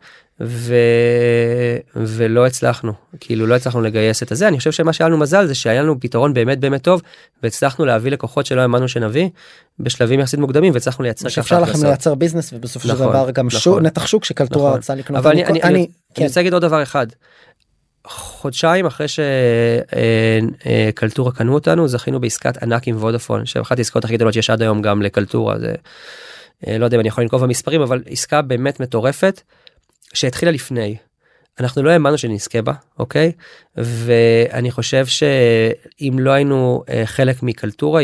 ולא הצלחנו, כאילו לא הצלחנו לגייס את הזה. אני חושב שמה שהיה לנו מזל זה שהיה לנו פתרון באמת באמת טוב, והצלחנו להביא לקוחות שלא האמנו שנביא, בשלבים יחסית מוקדמים, והצלחנו לייצר ככה. שאפשר לכם לייצר ביזנס, ובסופו של דבר גם נתח שוק שקלטורה רצה לקנות. אבל אני רוצה להגיד עוד דבר אחד. חודשיים אחרי שקלטורה קנו אותנו, זכינו בעסקת ענק עם וודאפון, שאחת העסקאות הכי גדולות שיש עד היום גם לקלטורה, זה לא יודע אם אני יכול לנקוב במספרים, אבל עסקה באמת מטורפת, שהתחילה לפני. אנחנו לא האמנו שנזכה בה, אוקיי? ואני חושב שאם לא היינו חלק מקלטורה,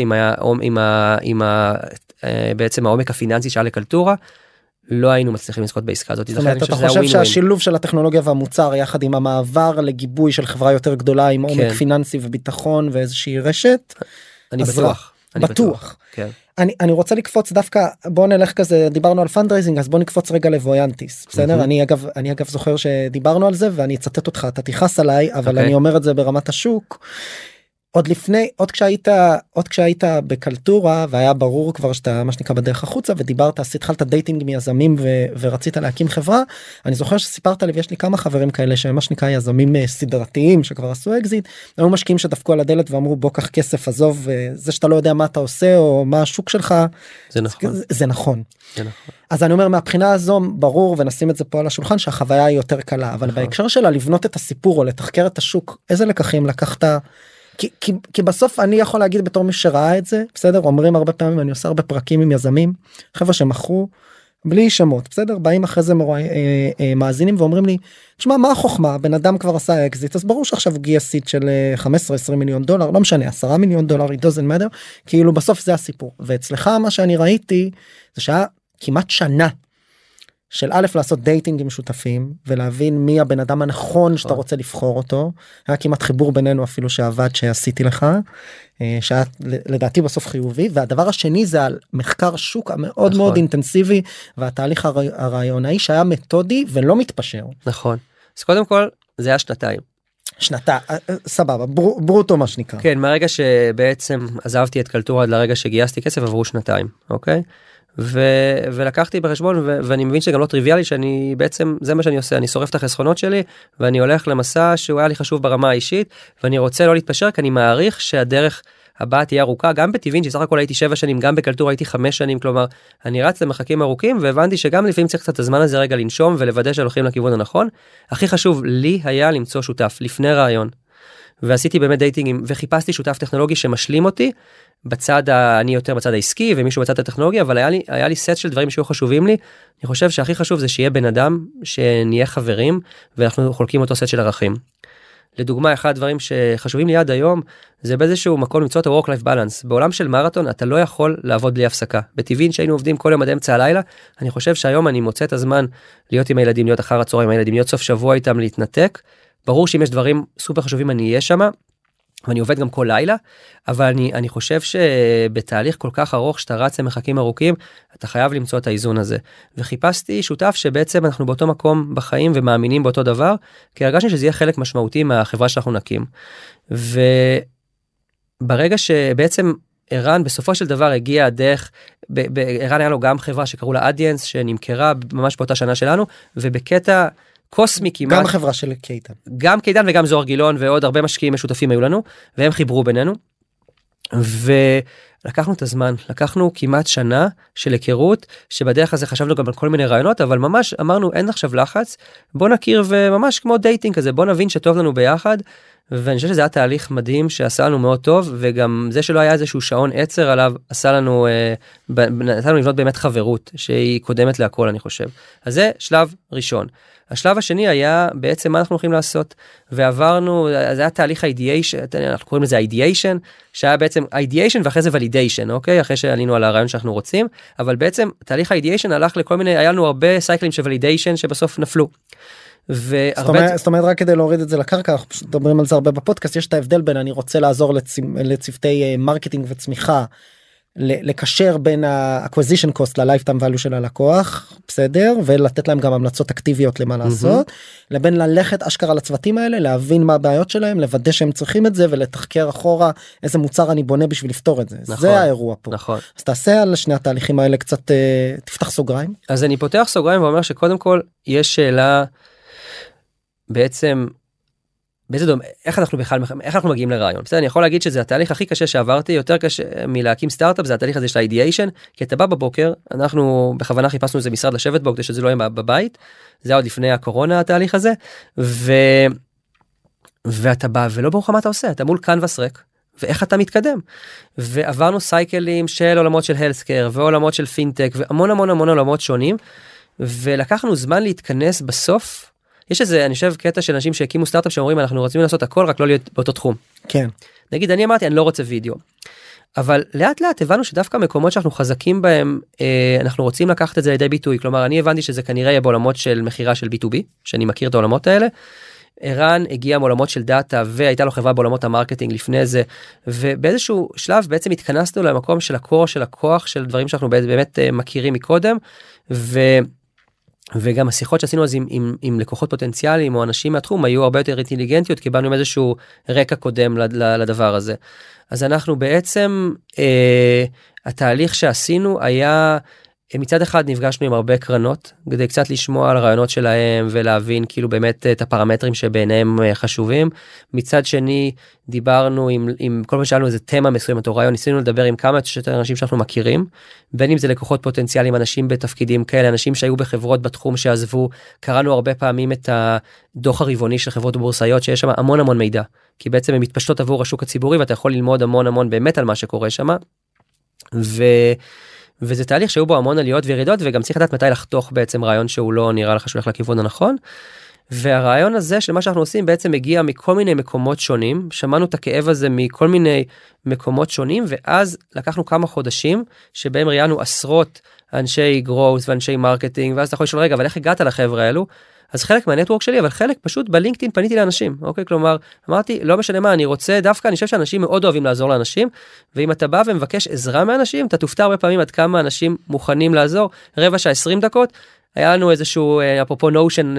בעצם העומק הפיננסי שהיה לקלטורה, לא היינו מצליחים לזכות בעסקה הזאת. זאת אומרת, אתה חושב שהשילוב של הטכנולוגיה והמוצר, יחד עם המעבר לגיבוי של חברה יותר גדולה, עם עומק פיננסי וביטחון ואיזושהי רשת? אני בטוח. בטוח. אני רוצה לקפוץ דווקא, בוא נלך כזה, דיברנו על פנדרייזינג, אז בוא נקפוץ רגע לוויאנטיס, בסדר? אני אגב זוכר שדיברנו על זה, ואני אצטט אותך, אתה תיחס עליי, אבל אני אומר את זה ברמת השוק. עוד כשהיית בקלטורה, והיה ברור כבר שאתה מה שנקרא בדרך החוצה, ודיברת, התחלת דייטינג מיזמים ורצית להקים חברה, אני זוכר שסיפרת לי, ויש לי כמה חברים כאלה שהם מה שנקרא יזמים סדרתיים, שכבר עשו אקזיט, היו משקיעים שדפקו על הדלת ואמרו בוא קח כסף, עזוב, זה שאתה לא יודע מה אתה עושה, או מה השוק שלך, זה נכון. אז אני אומר, מהבחינה הזו ברור, ונשים את זה פה על השולחן, שהחוויה היא יותר קלה, אבל בהקשר שלה לבנות את הסיפור, או לתחקר את השוק, איזה לקחים לקחת כי בסוף אני יכול להגיד בתור מי שראה את זה, בסדר, אומרים הרבה פעמים, אני עושה הרבה פרקים עם יזמים, חבר'ה שמכרו, בלי שמות, בסדר, באים אחרי זה מאזינים ואומרים לי, תשמע, מה החוכמה? בן אדם כבר עשה אקזיט, אז ברור שעכשיו גייס סיד של 15-20 מיליון דולר, לא משנה, 10 מיליון דולר, it doesn't matter, כאילו בסוף זה הסיפור. ואצלך מה שאני ראיתי, זה שהיה כמעט שנה, של א' לעשות דייטינג עם שותפים, ולהבין מי הבן אדם הנכון שאתה רוצה לבחור אותו, היה כמעט חיבור בינינו אפילו שעבד שעשיתי לך, שהיה לדעתי בסוף חיובי, והדבר השני זה על מחקר שוק המאוד מאוד אינטנסיבי, והתהליך הרעיונאי שהיה מתודי ולא מתפשר. נכון. אז קודם כל, זה היה שנתיים. סבבה, ברוטו מה שנקרא. כן, מהרגע שבעצם עזבתי את קלטורה עד לרגע שגייסתי כסף, עברו שנתיים, אוקיי? ולקחתי בחשבון, ואני מבין שגם לא טריוויאלי, שאני בעצם, זה מה שאני עושה, אני שורף את החסכונות שלי, ואני הולך למסע שהוא היה לי חשוב ברמה האישית, ואני רוצה לא להתפשר, כי אני מעריך שהדרך הבאה תהיה ארוכה, גם בטבעין, שסך הכל הייתי 7 שנים, גם בקלטורה הייתי 5 שנים, כלומר, אני רץ למרחקים ארוכים, והבנתי שגם לפעמים צריך קצת הזמן הזה רגע לנשום, ולוודא שהולכים לכיוון הנכון. הכי חשוב לי היה למצוא שותף, לפני רעיון. ועשיתי באמת דייטינגים, וחיפשתי שותף טכנולוגי שמשלים אותי, אני יותר בצד העסקי, ומישהו בצד הטכנולוגיה, אבל היה לי סט של דברים שהיו חשובים לי. אני חושב שהכי חשוב זה שיהיה בן אדם, שנהיה חברים, ואנחנו חולקים אותו סט של ערכים. לדוגמה, אחד הדברים שחשובים לי עד היום, זה באיזשהו מקום למצוא את ה-work-life balance. בעולם של מרתון, אתה לא יכול לעבוד בלי הפסקה. בטבעין שהיינו עובדים כל יום עד אמצע הלילה, אני חושב שהיום אני מוצא את הזמן להיות עם הילדים, להיות אחר הצהריים עם הילדים, להיות סוף שבוע איתם, להתנתק. ברור שאם יש דברים סופר חשובים, אני אהיה שמה, ואני עובד גם כל לילה, אבל אני חושב שבתהליך כל כך ארוך, שאתה רץ למרחקים ארוכים, אתה חייב למצוא את האיזון הזה. וחיפשתי שותף שבעצם אנחנו באותו מקום בחיים ומאמינים באותו דבר, כי הרגשתי שזה יהיה חלק משמעותי מהחברה שאנחנו נקים. וברגע שבעצם ערן בסופו של דבר הגיע דרך, ערן היה לו גם חברה שקראו לה אדיאנס, שנמכרה ממש באותה שנה שלנו, ובקטע קוסמי כמעט. גם חברה של קייטן. גם קייטן וגם זוהר גילון ועוד הרבה משקיעים משותפים היו לנו, והם חיברו בינינו. ולקחנו את הזמן, לקחנו כמעט שנה של היכרות, שבדרך הזה חשבנו גם על כל מיני רעיונות, אבל ממש אמרנו אין עכשיו לחץ, בוא נכיר וממש כמו דייטינג כזה, בוא נבין שטוב לנו ביחד, ואני חושב שזה היה תהליך מדהים שעשה לנו מאוד טוב, וגם זה שלא היה איזשהו שעון עצר עליו, עשה לנו, נתנו לבנות באמת חברות, שהיא קודמת להכל אני חושב. אז זה שלב ראשון. השלב השני היה בעצם מה אנחנו הולכים לעשות, ועברנו, זה היה תהליך ideation, אנחנו קוראים לזה ideation, שהיה בעצם ideation ואחרי זה validation, אוקיי? אחרי שעלינו על הרעיון שאנחנו רוצים, אבל בעצם תהליך ideation הלך לכל מיני, היה לנו הרבה סייקלים של validation שבסוף נפלו. זאת אומרת רק כדי להוריד את זה לקרקע, אנחנו פשוט מדברים על זה הרבה בפודקאסט, יש את ההבדל בין אני רוצה לעזור לצוותי מרקטינג וצמיחה, לקשר בין ה-acquisition cost ל-lifetime value של הלקוח, בסדר, ולתת להם גם המלצות אקטיביות למה לעשות, לבין ללכת אשכרה לצוותים האלה, להבין מה הבעיות שלהם, לוודא שהם צריכים את זה, ולתחקר אחורה איזה מוצר אני בונה בשביל לפתור את זה. זה האירוע פה. נכון. אז תעשה על שני התהליכים האלה קצת, תפתח סוגריים. אז אני פותח סוגריים ואומר שקודם כל, יש שאלה בעצם, איך אנחנו מגיעים לרעיון? בסדר, אני יכול להגיד שזה התהליך הכי קשה שעברתי, יותר קשה מלהקים סטארט-אפ, זה התהליך הזה של ה-ideation, כי אתה בא בבוקר, אנחנו בכוונה חיפשנו איזה משרד לשבת בו, כדי שזה לא יהיה בבית, זה היה עוד לפני הקורונה התהליך הזה, ואתה בא ולא ברוך מה אתה עושה, אתה מול קנבס ריק, ואיך אתה מתקדם. ועברנו סייקלים של עולמות של healthcare, ועולמות של פינטק, והמון המון המון עולמות שונים, ולקחנו זמן להתכנס בסוף, יש איזה, אני חושב, קטע של אנשים שהקימו סטארט-אפ שאומרים, אנחנו רוצים לעשות הכל, רק לא להיות באותו תחום. כן. נגיד, אני אמרתי, אני לא רוצה וידאו. אבל לאט לאט הבנו שדווקא מקומות שאנחנו חזקים בהם, אנחנו רוצים לקחת את זה לידי ביטוי. כלומר, אני הבנתי שזה כנראה יהיה בעולמות של מחירה של B2B, שאני מכיר את העולמות האלה. ערן הגיע מעולמות של דאטה, והייתה לו חברה בעולמות המרקטינג לפני זה, ובאיזשהו שלב בעצם התכנסנו למקום של הקור, של הכוח, של דברים שאנחנו באמת מכירים מקודם, וגם השיחות שעשינו אז עם לקוחות פוטנציאליים או אנשים מהתחום היו הרבה יותר אינטליגנטיות, קיבלנו עם איזשהו רקע קודם לדבר הזה. אז אנחנו בעצם, התהליך שעשינו היה מצד אחד נפגשנו עם הרבה קרנות, כדי קצת לשמוע על הרעיונות שלהם, ולהבין כאילו באמת את הפרמטרים שביניהם חשובים. מצד שני, דיברנו עם כל מה שאלנו איזה תמה מסוימת או רעיון, ניסינו לדבר עם כמה שיותר אנשים שאנחנו מכירים, בין אם זה לקוחות פוטנציאליים, אנשים בתפקידים כאלה, אנשים שהיו בחברות בתחום שעזבו, קראנו הרבה פעמים את הדוח הרבעוני של חברות בורסאיות, שיש שם המון מידע, כי בעצם הן מתפשטות עבור השוק הציבורי, ואתה יכול ללמוד המון באמת על מה שקורה שם. וזה תהליך שהיו בו המון עליות וירידות, וגם צריך לדעת מתי לחתוך בעצם רעיון שהוא לא נראה לך שהולך לכיוון הנכון. והרעיון הזה של מה שאנחנו עושים בעצם מגיע מכל מיני מקומות שונים, שמענו את הכאב הזה מכל מיני מקומות שונים, ואז לקחנו כמה חודשים שבהם ראיינו עשרות אנשי growth ואנשי מרקטינג, ואז אתה יכול לשאול רגע, אבל איך הגעת לחבר'ה האלו? אז חלק מהנטוורק שלי, אבל חלק פשוט בלינקדאין פניתי לאנשים, אוקיי? כלומר, אמרתי, לא משנה מה, אני רוצה דווקא, אני חושב שאנשים מאוד אוהבים לעזור לאנשים, ואם אתה בא ומבקש עזרה מאנשים, אתה תופתע הרבה פעמים עד כמה אנשים מוכנים לעזור, רבע שעה 20 דקות, היה לנו איזשהו, אפרופו נושן,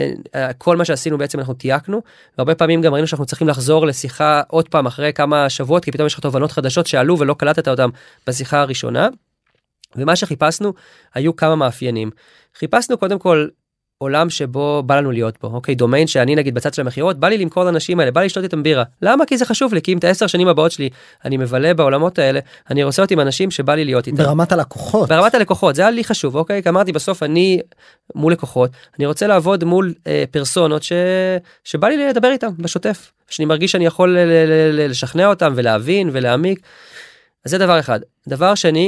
כל מה שעשינו בעצם אנחנו תייקנו, והרבה פעמים גם ראינו שאנחנו צריכים לחזור לשיחה עוד פעם אחרי כמה שבועות, כי פתאום יש לך תובנות חדשות שעלו ולא קלטת אותם בשיחה הראשונה, ומה שחיפשנו היו כמה מאפיינים. חיפשנו קודם כל עולם שבו בא לנו להיות פה, אוקיי, דומיין שאני נגיד בצד של המחירות, בא לי למכור לאנשים האלה, בא לי לשתות איתם בירה. למה? כי זה חשוב לי, כי אם את 10 שנים הבאות שלי אני מבלה בעולמות האלה, אני רוצה אותי עם אנשים שבא לי להיות איתם. ברמת הלקוחות. ברמת הלקוחות, זה היה לי חשוב, אוקיי? כי אמרתי בסוף אני מול לקוחות, אני רוצה לעבוד מול פרסונות שבא לי לדבר איתם בשוטף, שאני מרגיש שאני יכול לשכנע אותם ולהבין ולהעמיק. אז זה דבר אחד. דבר שני,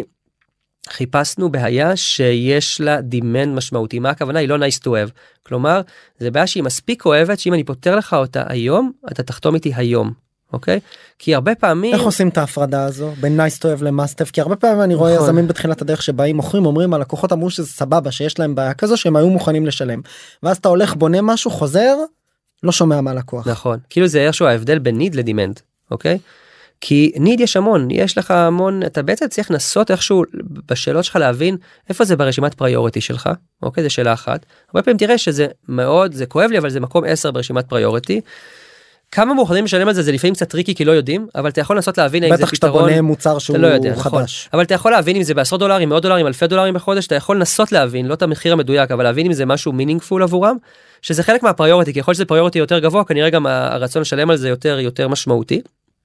חיפשנו בעיה שיש לה דימנד משמעותי. מה הכוונה? היא לא nice to have. כלומר, זה בעיה שהיא מספיק אוהבת, שאם אני פותר לך אותה היום, אתה תחתום איתי היום. אוקיי? כי הרבה פעמים... איך עושים את ההפרדה הזו? בין nice to have ל-must have? כי הרבה פעמים אני רואה יזמים בתחילת הדרך שבאים מוכרים, אומרים, הלקוחות אמרו שזה סבבה, שיש להם בעיה כזו, שהם היו מוכנים לשלם. ואז אתה הולך, בונה משהו, חוזר, לא שומע מהלקוח. נכון. כאילו זה איכשהו ההבדל בין need לדימנד. אוקיי? כי ניד יש המון, יש לך המון, אתה בעצם צריך לנסות איכשהו בשאלות שלך להבין איפה זה ברשימת פריוריטי שלך, אוקיי, זה שאלה אחת. הרבה פעמים תראה שזה מאוד, זה כואב לי, אבל זה מקום 10 ברשימת פריוריטי. כמה מאוחדים לשלם על זה, זה לפעמים קצת טריקי כי לא יודעים, אבל אתה יכול לנסות להבין אם זה פתרון. בטח שאתה בונה מוצר שהוא לא יודע, חדש. נכון. אבל אתה יכול להבין אם זה בעשרות דולרים, מאות דולרים, אלפי דולרים בחודש, אתה יכול לנסות להבין, לא את המחיר המדויק, אבל להבין אם זה משהו meaningful עבורם, שזה חלק מהפריוריטי, כי יכול שזה פריוריטי יותר גבוה, כנראה גם הרצון לשלם על זה יותר משמעותי.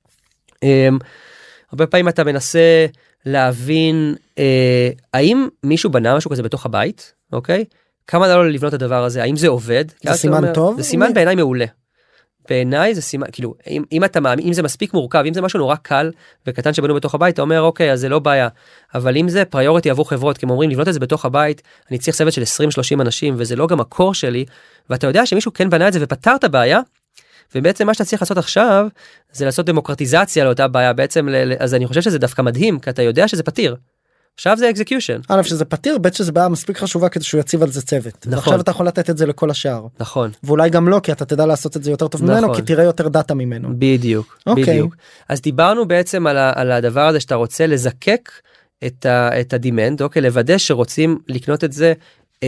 הרבה פעמים אתה מנסה להבין האם מישהו בנה משהו כזה בתוך הבית, אוקיי? כמה עלה לו לבנות את הדבר הזה, האם זה עובד? זה סימן טוב? זה סימן בעיניי מעולה. בעיניי זה סימן, כאילו, אם אתה מאמין, אם זה מספיק מורכב, אם זה משהו נורא קל וקטן שבנו בתוך הבית, אתה אומר, אוקיי, אז זה לא בעיה. אבל אם זה פריוריטי עבור חברות, כי הם אומרים, לבנות את זה בתוך הבית, אני צריך צוות של 20-30 אנשים, וזה לא גם הקור שלי, ואתה יודע שמישהו כן בנה את זה ופתר את הבעיה, ובעצם מה שאתה צריך לעשות עכשיו, זה לעשות דמוקרטיזציה לאותה בעיה, בעצם, אז אני חושב שזה דווקא מדהים, כי אתה יודע שזה פתיר. עכשיו זה אקזקיושן. א' שזה פתיר, ב' שזה בעיה מספיק חשובה כדי שהוא יציב על זה צוות. נכון. ועכשיו אתה יכול לתת את זה לכל השאר. נכון. ואולי גם לא, כי אתה תדע לעשות את זה יותר טוב ממנו, כי תראה יותר דאטה ממנו. בדיוק, בדיוק. אז דיברנו בעצם על הדבר הזה שאתה רוצה לזקק את הדימנד, אוקיי, לוודא שרוצים לקנות את זה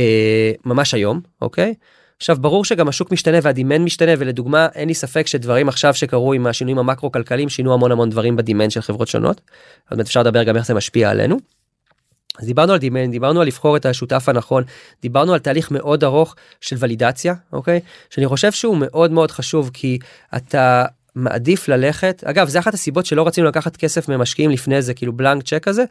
ממש היום, אוקיי? עכשיו ברור שגם השוק משתנה והדימנד משתנה, ולדוגמה אין לי ספק שדברים עכשיו שקרו עם השינויים המקרו-כלכליים שינו המון דברים בדימנד של חברות שונות, אז אפשר לדבר גם איך זה משפיע עלינו. אז דיברנו על דימנד, דיברנו על לבחור את השותף הנכון, דיברנו על תהליך מאוד ארוך של ולידציה, אוקיי? שאני חושב שהוא מאוד חשוב, כי אתה מעדיף ללכת, אגב זה אחת הסיבות שלא רצינו לקחת כסף ממשקיעים לפני זה, כאילו בלנק צ'ק הזה,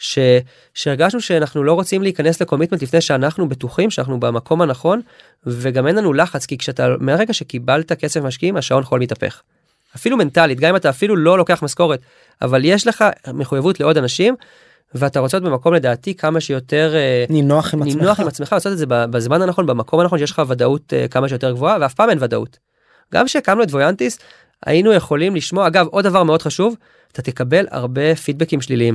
שהרגשנו שאנחנו לא רוצים להיכנס לקומיטמנט לפני שאנחנו בטוחים שאנחנו במקום הנכון, וגם אין לנו לחץ, כי מהרגע שקיבלת כסף משקיעים, השעון יכול להתהפך. אפילו מנטלית, גם אם אתה אפילו לא לוקח משכורת, אבל יש לך מחויבות לעוד אנשים, ואתה רוצה להיות במקום לדעתי כמה שיותר נינוח עם עצמך, לעשות את זה בזמן הנכון, במקום הנכון, שיש לך ודאות כמה שיותר גבוהה, ואף פעם אין ודאות. גם כשהקמנו את וויאנטיס, היינו יכולים לשמוע, אגב, עוד דבר מאוד חשוב, אתה תקבל הרבה פידבקים שליליים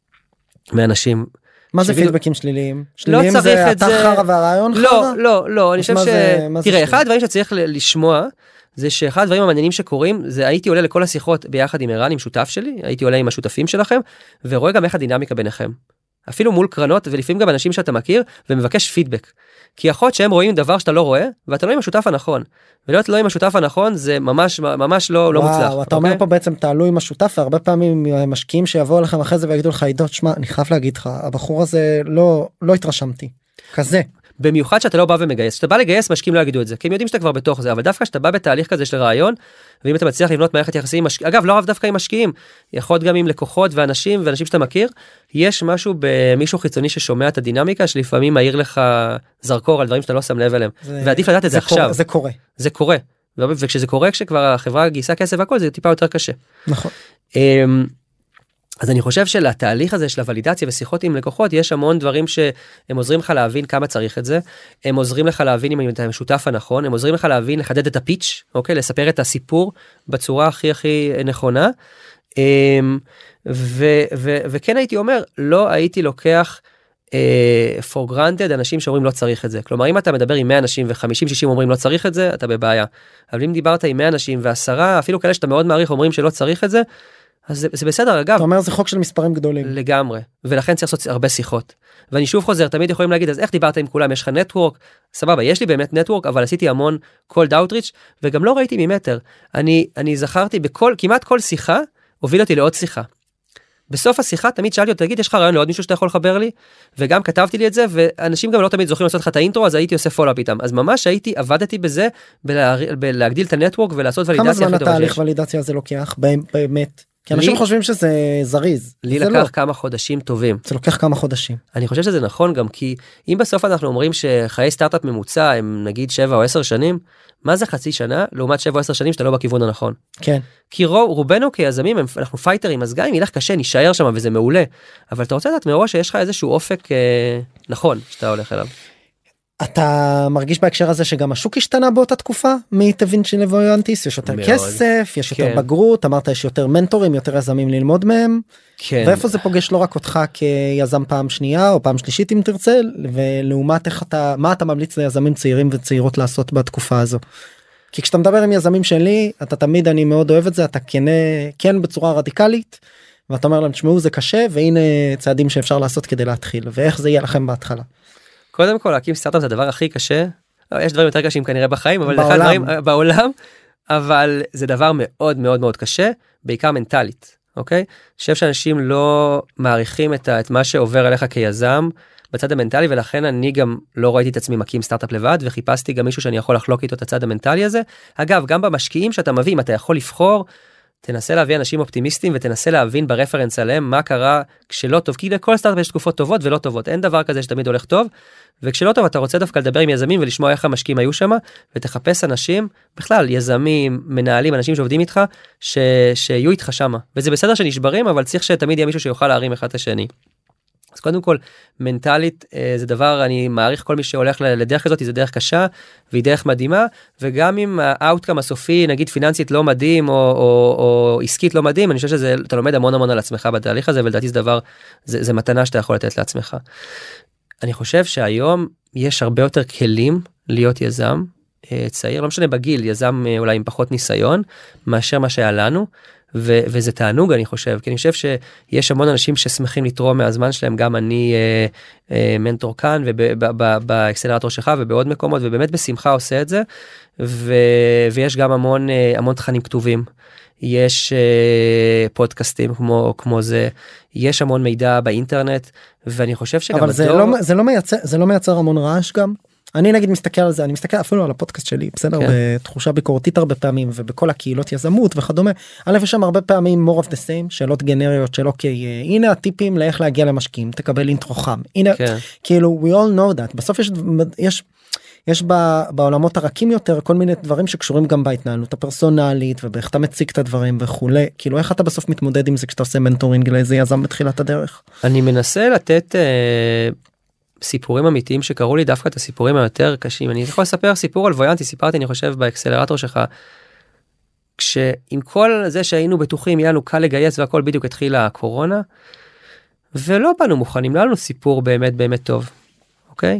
מאנשים. מה זה פידבקים שליליים? שליליים זה אתה חרא והרעיון חרא? לא, אני חושב תראה, אחד הדברים שצריך לשמוע, זה שאחד הדברים המעניינים שקורים, זה הייתי עולה לכל השיחות ביחד עם ערן, עם שותף שלי, הייתי עולה עם השותפים שלכם, ורואה גם איך הדינמיקה ביניכם. אפילו מול קרנות, ולפעמים גם אנשים שאתה מכיר, ומבקש פידבק. כי יכול להיות שהם רואים דבר שאתה לא רואה, ואתה לא עם השותף הנכון. ולהיות לא עם השותף הנכון, זה ממש לא מוצלח. וואו, אתה אומר פה בעצם תעלו עם השותף, והרבה פעמים משקיעים שיבואו לכם אחרי זה ויגידו לך, עידו, שמע, אני חייב להגיד לך, הבחור הזה לא התרשמתי. כזה. במיוחד שאתה לא בא ומגייס. כשאתה בא לגייס, משקיעים לא יגידו את זה, כי הם יודעים שאתה כבר בתוך זה, אבל דווקא שאתה בא בתהליך כזה של רעיון, ואם אתה מצליח לבנות מערכת יחסים, אגב, לא דווקא עם משקיעים, יכול להיות גם עם לקוחות ואנשים שאתה מכיר, יש משהו במישהו חיצוני ששומע את הדינמיקה, שלפעמים מעיר לך זרקור על דברים שאתה לא שם לב אליהם, ועדיף לדעת את זה עכשיו. זה קורה. וכשזה קורה, כשכבר החברה גייסה כסף והכל, זה טיפה יותר קשה. נכון. אז אני חושב שלתהליך הזה של הוולידציה ושיחות עם לקוחות, יש המון דברים שהם עוזרים לך להבין כמה צריך את זה, הם עוזרים לך להבין אם אתה משותף הנכון, הם עוזרים לך להבין, לחדד את הפיץ', אוקיי? לספר את הסיפור בצורה הכי נכונה, וכן הייתי אומר, לא הייתי לוקח for granted אנשים שאומרים לא צריך את זה. כלומר, אם אתה מדבר עם 100 אנשים ו50-60 אומרים לא צריך את זה, אתה בבעיה. אבל אם דיברת עם 100 אנשים ו10, אפילו כאלה שאתה מאוד מעריך אומרים שלא צריך את זה, אז זה בסדר, אגב. אתה אומר, זה חוק של מספרים גדולים. לגמרי, ולכן צריך לעשות הרבה שיחות. ואני שוב חוזר, תמיד יכולים להגיד, אז איך דיברת עם כולם? יש לך נטוורק? סבבה, יש לי באמת נטוורק, אבל עשיתי המון cold outreach, וגם לא ראיתי ממטר. אני זכרתי כמעט כל שיחה, הוביל אותי לעוד שיחה. בסוף השיחה תמיד שאלתי אותי, תגיד, יש לך רעיון לעוד מישהו שאתה יכול לחבר לי? וגם כתבתי לי את זה, ואנשים גם לא תמיד זוכרים לעשות לך את האינטרו, אז הייתי עושה פולאפ איתם. אז ממש עבדתי בזה, בלהגדיל את הנטוורק ולעשות ולידציה. כמה זמן התהליך ולידציה הזה לוקח? באמת? כי אנשים חושבים שזה זריז. לי לקח כמה חודשים טובים. זה לוקח כמה חודשים. אני חושב שזה נכון גם, כי אם בסוף אנחנו אומרים שחיי סטארט-אפ ממוצע הם נגיד 7 או 10 שנים, מה זה חצי שנה לעומת 7 או 10 שנים שאתה לא בכיוון הנכון? כן. כי רובנו כיזמים, אנחנו פייטרים, אז גם אם ילך קשה, נשאר שם וזה מעולה. אבל אתה רוצה לדעת מראש שיש לך איזשהו אופק נכון שאתה הולך אליו. אתה מרגיש בהקשר הזה שגם השוק השתנה באותה תקופה מטווינצ'י לוויאנטיס? יש יותר כסף, יש יותר בגרות, אמרת יש יותר מנטורים, יותר יזמים ללמוד מהם. ואיפה זה פוגש לא רק אותך כיזם פעם שנייה או פעם שלישית אם תרצה, ולעומת מה אתה ממליץ ליזמים צעירים וצעירות לעשות בתקופה הזו? כי כשאתה מדבר עם יזמים שלי, אתה תמיד, אני מאוד אוהב את זה, אתה כן בצורה רדיקלית, ואתה אומר להם, תשמעו זה קשה, והנה צעדים שאפשר לעשות כדי להתחיל, ואיך זה יהיה לכם בהתחלה. קודם כל, להקים סטארט-אפ זה הדבר הכי קשה. יש דברים יותר קשים כנראה בחיים, אבל זה אחד דברים בעולם, אבל זה דבר מאוד מאוד מאוד קשה, בעיקר מנטלית, אוקיי? אני חושב שאנשים לא מעריכים את מה שעובר עליך כיזם בצד המנטלי, ולכן אני גם לא ראיתי את עצמי מקים סטארט-אפ לבד, וחיפשתי גם מישהו שאני יכול לחלוק איתו את הצד המנטלי הזה. אגב, גם במשקיעים שאתה מביא, אם אתה יכול לבחור, תנסה להביא אנשים אופטימיסטים ותנסה להבין ברפרנס עליהם מה קרה כשלא טוב, כי לכל סטארט-אפ יש תקופות טובות ולא טובות, אין דבר כזה שתמיד הולך טוב, וכשלא טוב אתה רוצה דווקא לדבר עם יזמים ולשמוע איך המשקיעים היו שם, ותחפש אנשים, בכלל יזמים, מנהלים, אנשים שעובדים איתך, שיהיו איתך שם, וזה בסדר שנשברים, אבל צריך שתמיד יהיה מישהו שיוכל להרים אחד את השני. אז קודם כל, מנטלית זה דבר, אני מעריך כל מי שהולך לדרך כזאת, זה דרך קשה, והיא דרך מדהימה, וגם אם האוטקאם הסופי, נגיד פיננסית לא מדהים, או עסקית לא מדהים, אני חושב שזה, אתה לומד המון על עצמך בתהליך הזה, ולדעתי זה דבר, זה מתנה שאתה יכול לתת לעצמך. אני חושב שהיום יש הרבה יותר כלים להיות יזם, צעיר, לא משנה בגיל, יזם אולי עם פחות ניסיון, מאשר מה שהיה לנו, וזה תענוג אני חושב, כי אני חושב שיש המון אנשים ששמחים לתרום מהזמן שלהם, גם אני מנטור כאן ובאקסלרטור שלך ובעוד מקומות, ובאמת בשמחה עושה את זה, ויש גם המון תכנים כתובים, יש פודקאסטים כמו זה, יש המון מידע באינטרנט, ואני חושב שגם אבל זה לא מייצר המון רעש גם? אני נגיד מסתכל על זה, אני מסתכל אפילו על הפודקאסט שלי, בסדר, בתחושה ביקורתית הרבה פעמים, ובכל הקהילות יזמות וכדומה, אני חושב שם הרבה פעמים more of the same, שאלות גנריות של אוקיי, הנה הטיפים לאיך להגיע למשקיעים, תקבל אינטרו חם, הנה, כאילו, we all know that, בסוף יש בעולמות הרכים יותר כל מיני דברים שקשורים גם בהתנהלות הפרסונלית, ובאיך אתה מציג את הדברים וכולי, כאילו איך אתה בסוף מתמודד עם זה כשאתה עושה מנטורינג לאיזה יזם בתחילת הדרך? אני מנסה לתת סיפורים אמיתיים שקראו לי, דווקא את הסיפורים היותר קשים. אני יכול לספר סיפור על וויאנטי, סיפרתי אני חושב באקסלרטור שלך, כשעם כל זה שהיינו בטוחים, יהיה לנו קל לגייס והכל, בדיוק התחילה הקורונה, ולא באנו מוכנים, לא היה לנו סיפור באמת טוב, אוקיי?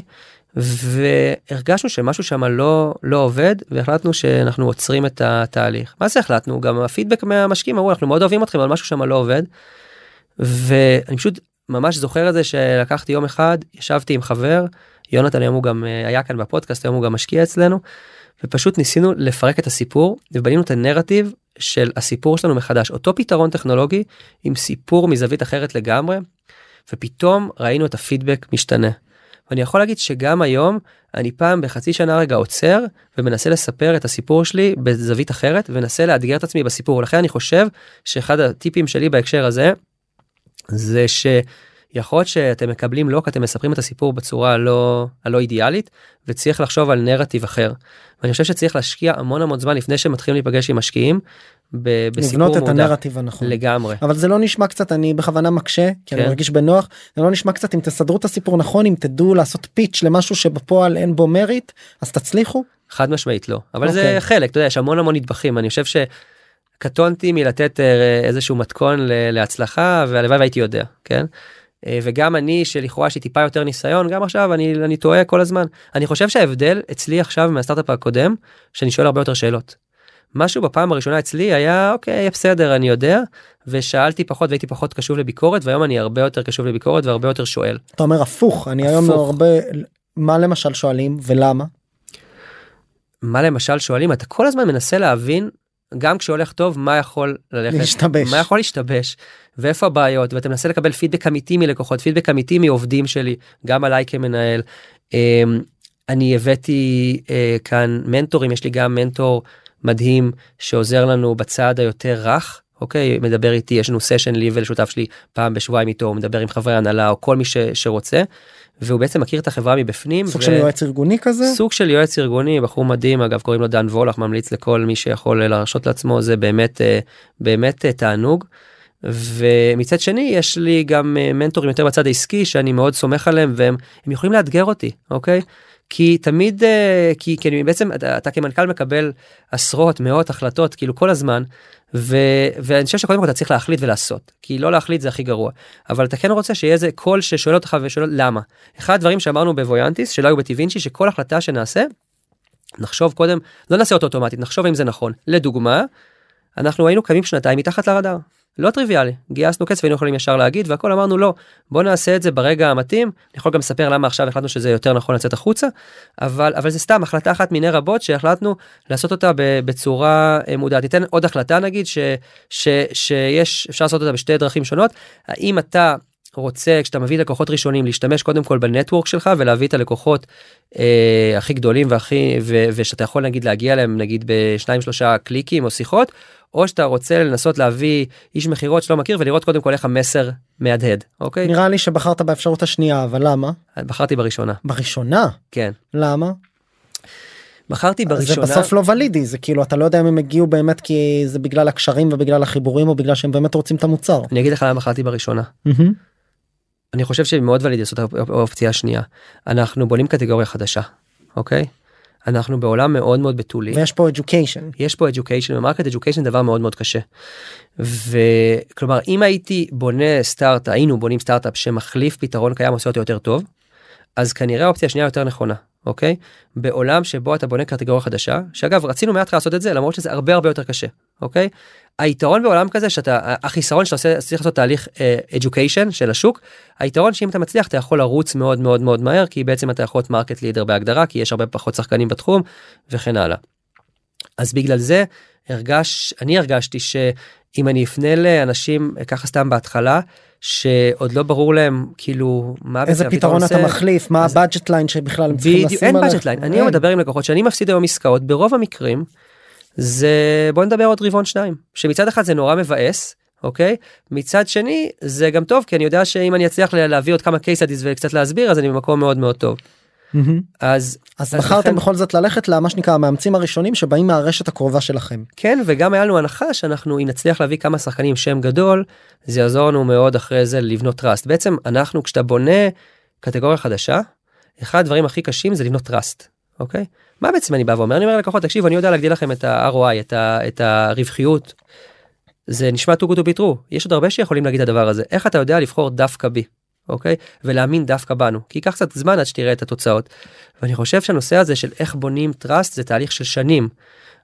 והרגשנו שמשהו שם לא עובד, והחלטנו שאנחנו עוצרים את התהליך. מה זה החלטנו? גם הפידבק מהמשקיעים אמרו, אנחנו מאוד אוהבים אתכם, אבל משהו שם לא עובד, ואני פשוט ממש זוכר את זה שלקחתי יום אחד, ישבתי עם חבר, יונתן היום הוא גם היה כאן בפודקאסט, היום הוא גם משקיע אצלנו, ופשוט ניסינו לפרק את הסיפור, ובנינו את הנרטיב של הסיפור שלנו מחדש, אותו פתרון טכנולוגי עם סיפור מזווית אחרת לגמרי, ופתאום ראינו את הפידבק משתנה. ואני יכול להגיד שגם היום אני פעם בחצי שנה רגע עוצר ומנסה לספר את הסיפור שלי בזווית אחרת ונסה לאתגר את עצמי בסיפור. לכן אני חושב שאחד הטיפים שלי בהקשר הזה זה שיכול להיות שאתם מקבלים לוק, אתם מספרים את הסיפור בצורה הלא אידיאלית וצריך לחשוב על נרטיב אחר. ואני חושב שצריך להשקיע המון זמן לפני שמתחילים להיפגש עם משקיעים לבנות את הנרטיב הנכון. לגמרי. אבל זה לא נשמע קצת, אני בכוונה מקשה, כי אני מרגיש בנוח, זה לא נשמע קצת אם תסדרו את הסיפור נכון, אם תדעו לעשות פיץ' למשהו שבפועל אין בו מריט, אז תצליחו? חד משמעית לא, אבל זה חלק, אתה יודע, יש המון נדבכים, אני חושב שקטונתי מלתת איזשהו מתכון להצלחה, והלוואי והייתי יודע, כן? וגם אני שלכאורה יש לי טיפה יותר ניסיון, גם עכשיו אני טועה כל הזמן. אני חושב שההבדל אצלי עכשיו מהסטארט-אפ הקודם, שאני שואל הרבה יותר שאלות. משהו בפעם הראשונה אצלי היה, אוקיי, בסדר, אני יודע, ושאלתי פחות והייתי פחות קשוב לביקורת, והיום אני הרבה יותר קשוב לביקורת והרבה יותר שואל. אתה אומר הפוך, אני היום הרבה, מה למשל שואלים ולמה? מה למשל שואלים? אתה כל הזמן מנסה להבין, גם כשהולך טוב, מה יכול ללכת, להשתבש. מה יכול להשתבש, ואיפה הבעיות, ואתה מנסה לקבל פידבק אמיתי מלקוחות, פידבק אמיתי מעובדים שלי, גם עליי כמנהל. אני הבאתי כאן מנטורים, יש לי גם מנטור מדהים שעוזר לנו בצד היותר רך, אוקיי, מדבר איתי, יש לנו סשן לי ולשותף שלי פעם בשבועיים איתו, הוא מדבר עם חברי הנהלה או כל מי שרוצה, והוא בעצם מכיר את החברה מבפנים. סוג של יועץ ארגוני כזה? סוג של יועץ ארגוני, בחור מדהים, אגב קוראים לו דן וולך, ממליץ לכל מי שיכול להרשות לעצמו, זה באמת תענוג. ומצד שני יש לי גם מנטורים יותר בצד העסקי שאני מאוד סומך עליהם והם יכולים לאתגר אותי, אוקיי? כי תמיד, כי בעצם אתה כמנכ"ל מקבל עשרות, מאות החלטות, כאילו כל הזמן, ואני חושב שקודם כל אתה צריך להחליט ולעשות, כי לא להחליט זה הכי גרוע, אבל אתה כן רוצה שיהיה איזה קול ששואל אותך ושואל למה. אחד הדברים שאמרנו בוויאנטיס, שלא היו בטיווינצ'י, שכל החלטה שנעשה, נחשוב קודם, לא נעשה אותו אוטומטית, נחשוב אם זה נכון. לדוגמה, אנחנו היינו קמים שנתיים מתחת לרדאר. לא טריוויאלי, גייסנו כסף והיינו יכולים ישר להגיד, והכל אמרנו לא, בוא נעשה את זה ברגע המתאים, אני יכול גם לספר למה עכשיו החלטנו שזה יותר נכון לצאת החוצה, אבל זה סתם החלטה אחת מיני רבות שהחלטנו לעשות אותה בצורה מודעת. ניתן עוד החלטה נגיד, שיש, אפשר לעשות אותה בשתי דרכים שונות, האם אתה רוצה, כשאתה מביא לקוחות ראשונים, להשתמש קודם כל בנטוורק שלך, ולהביא את הלקוחות הכי גדולים ושאתה יכול נגיד להגיע להם נגיד בשניים שלושה קליקים או שיחות, או שאתה רוצה לנסות להביא איש מחירות שלא מכיר ולראות קודם כל איך המסר מהדהד, אוקיי? נראה לי שבחרת באפשרות השנייה, אבל למה? בחרתי בראשונה. בראשונה? כן. למה? בחרתי בראשונה. זה בסוף לא ולידי, זה כאילו אתה לא יודע אם הם הגיעו באמת כי זה בגלל הקשרים ובגלל החיבורים או בגלל שהם באמת רוצים את המוצר. אני אגיד לך למה בחרתי בראשונה. אני חושב שמאוד ולידי לעשות האופציה השנייה. אנחנו בונים קטגוריה חדשה, אוקיי? אנחנו בעולם מאוד מאוד בתולי. ויש פה education. יש פה education, ומרקט education דבר מאוד מאוד קשה. וכלומר, אם היינו בונים סטארט-אפ שמחליף פתרון קיים עושה אותו יותר טוב, אז כנראה האופציה השנייה יותר נכונה, אוקיי? בעולם שבו אתה בונה קטגוריה חדשה, שאגב, רצינו מעט לעשות את זה, למרות שזה הרבה יותר קשה, אוקיי? היתרון בעולם כזה, החיסרון שאתה צריך לעשות תהליך education של השוק, היתרון שאם אתה מצליח, אתה יכול לרוץ מאוד מאוד מאוד מהר, כי בעצם אתה יכול להיות מרקט לידר בהגדרה, כי יש הרבה פחות שחקנים בתחום, וכן הלאה. אז בגלל זה, אני הרגשתי שאם אני אפנה לאנשים, ככה סתם בהתחלה, שעוד לא ברור להם, כאילו, מה איזה פתרון אתה מחליף, מה הבאג'ט ליין שבכלל הם צריכים לשים עליך? אין באג'ט ליין, אני מדבר עם לקוחות, שאני מפסיד היום עסקאות, ברוב המקרים, זה בוא נדבר עוד רבעון שניים, שמצד אחד זה נורא מבאס, אוקיי? מצד שני זה גם טוב, כי אני יודע שאם אני אצליח להביא עוד כמה case studies וקצת להסביר, אז אני במקום מאוד מאוד טוב. אז בחרתם בכל זאת ללכת למה שנקרא המאמצים הראשונים שבאים מהרשת הקרובה שלכם. כן, וגם היה לנו הנחה שאנחנו, אם נצליח להביא כמה שחקנים שם גדול, זה יעזור לנו מאוד אחרי זה לבנות טראסט. בעצם אנחנו, כשאתה בונה קטגוריה חדשה, אחד הדברים הכי קשים זה לבנות טראסט, אוקיי? מה בעצם אני בא ואומר? אני אומר לקוחות, תקשיב, אני יודע להגדיל לכם את ה-ROI, את הרווחיות. זה נשמע too good to be true. יש עוד הרבה שיכולים להגיד את הדבר הזה. איך אתה יודע לבחור דווקא בי, אוקיי? ולהאמין דווקא בנו. כי ייקח קצת זמן עד שתראה את התוצאות. ואני חושב שהנושא הזה של איך בונים trust זה תהליך של שנים.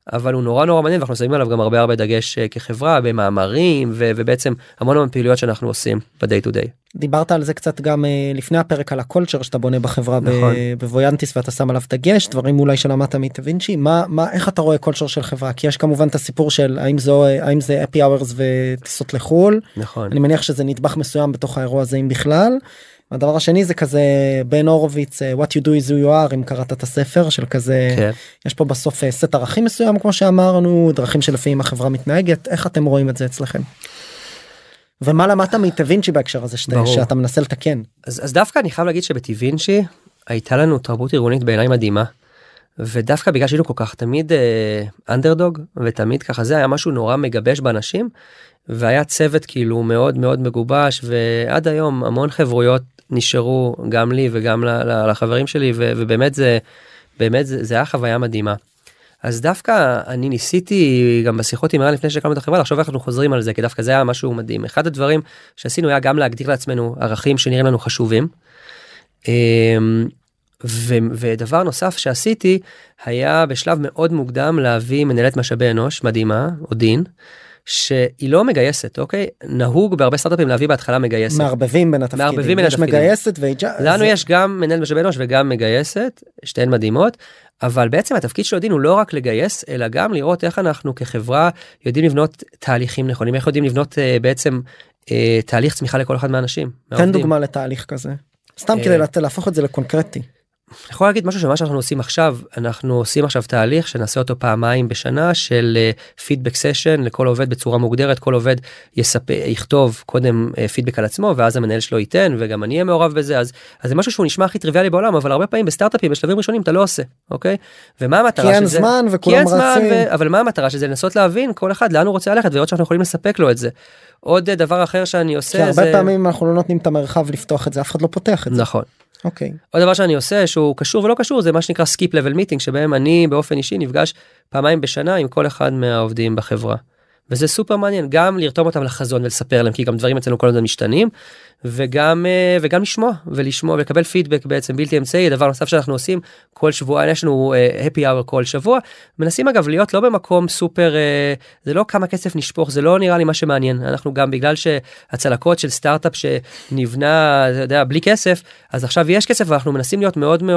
אבל הוא נורא נורא מעניין, ואנחנו שמים עליו גם הרבה דגש כחברה, במאמרים, ובעצם המון פעילויות שאנחנו עושים ב-day to day. דיברת על זה קצת גם לפני הפרק על הקולצ'ר שאתה בונה בחברה בוויאנטיס, ואתה שם עליו דגש, דברים אולי שלמדת מטווינצ'י, איך אתה רואה קולצ'ר של חברה? כי יש כמובן את הסיפור של האם זה happy hours וטיסות לחול. נכון. אני מניח שזה נדבך מסוים בתוך האירוע הזה, אם בכלל. הדבר השני זה כזה בן הורוביץ, what you do is who you are, אם קראת את הספר של כזה, כן. יש פה בסוף סט ערכים מסוים, כמו שאמרנו, דרכים שלפעמים החברה מתנהגת, איך אתם רואים את זה אצלכם? ומה למדת מטווינצ'י בהקשר הזה שאתה מנסה לתקן? אז דווקא אני חייב להגיד שבטווינצ'י הייתה לנו תרבות ארגונית בעיניי מדהימה, ודווקא בגלל שהיינו כל כך תמיד אנדרדוג, ותמיד ככה זה היה משהו נורא מגבש באנשים, והיה צוות כאילו מאוד מאוד מגובש, ועד היום המון חברויות נשארו גם לי וגם לחברים שלי, ובאמת זה היה חוויה מדהימה. אז דווקא אני ניסיתי גם בשיחות עם ערן לפני שהקמנו את החברה, לחשוב איך אנחנו חוזרים על זה, כי דווקא זה היה משהו מדהים. אחד הדברים שעשינו היה גם להגדיר לעצמנו ערכים שנראים לנו חשובים, ודבר נוסף שעשיתי היה בשלב מאוד מוקדם להביא מנהלת משאבי אנוש מדהימה, אודין, שהיא לא מגייסת, אוקיי? נהוג בהרבה סטארט-אפים להביא בהתחלה מגייסת. מערבבים בין התפקידים. יש מגייסת לנו יש גם מנהל משאבי אנוש וגם מגייסת, שתיהן מדהימות, אבל בעצם התפקיד של אודין הוא לא רק לגייס, אלא גם לראות איך אנחנו כחברה יודעים לבנות תהליכים נכונים, איך יודעים לבנות בעצם תהליך צמיחה לכל אחד מהאנשים. תן דוגמה לתהליך כזה. סתם כדי להפוך את זה לקונקרטי. אני יכול להגיד משהו שמה שאנחנו עושים עכשיו, אנחנו עושים עכשיו תהליך שנעשה אותו פעמיים בשנה של פידבק סשן לכל עובד בצורה מוגדרת, כל עובד יכתוב קודם פידבק על עצמו, ואז המנהל שלו ייתן, וגם אני אהיה מעורב בזה, אז זה משהו שהוא נשמע הכי טריוויאלי בעולם, אבל הרבה פעמים בסטארט-אפים, בשלבים ראשונים אתה לא עושה, אוקיי? ומה המטרה של זה? כי אין זמן וכולם רצים. אבל מה המטרה של זה? לנסות להבין כל אחד לאן הוא רוצה ללכת, ולראות שאנחנו יכולים לספק לו את זה. עוד דבר אחר שאני עושה כי הרבה פעמים אנחנו לא נותנים את המרחב לפתוח את זה, אף אחד לא פותח את זה. נכון. אוקיי. עוד דבר שאני עושה שהוא קשור ולא קשור, זה מה שנקרא סקיפ לבל מיטינג, שבהם אני באופן אישי נפגש פעמיים בשנה עם כל אחד מהעובדים בחברה. וזה סופר מעניין, גם לרתום אותם לחזון ולספר להם, כי גם דברים אצלנו כל הזמן משתנים, וגם לשמוע ולקבל פידבק בעצם בלתי אמצעי. דבר נוסף שאנחנו עושים כל שבוע, יש לנו happy hour כל שבוע, מנסים אגב להיות לא במקום סופר, זה לא כמה כסף נשפוך, זה לא נראה לי מה שמעניין, אנחנו גם בגלל שהצלקות של סטארט-אפ שנבנה, אתה יודע, בלי כסף, אז עכשיו יש כסף, ואנחנו מנסים להיות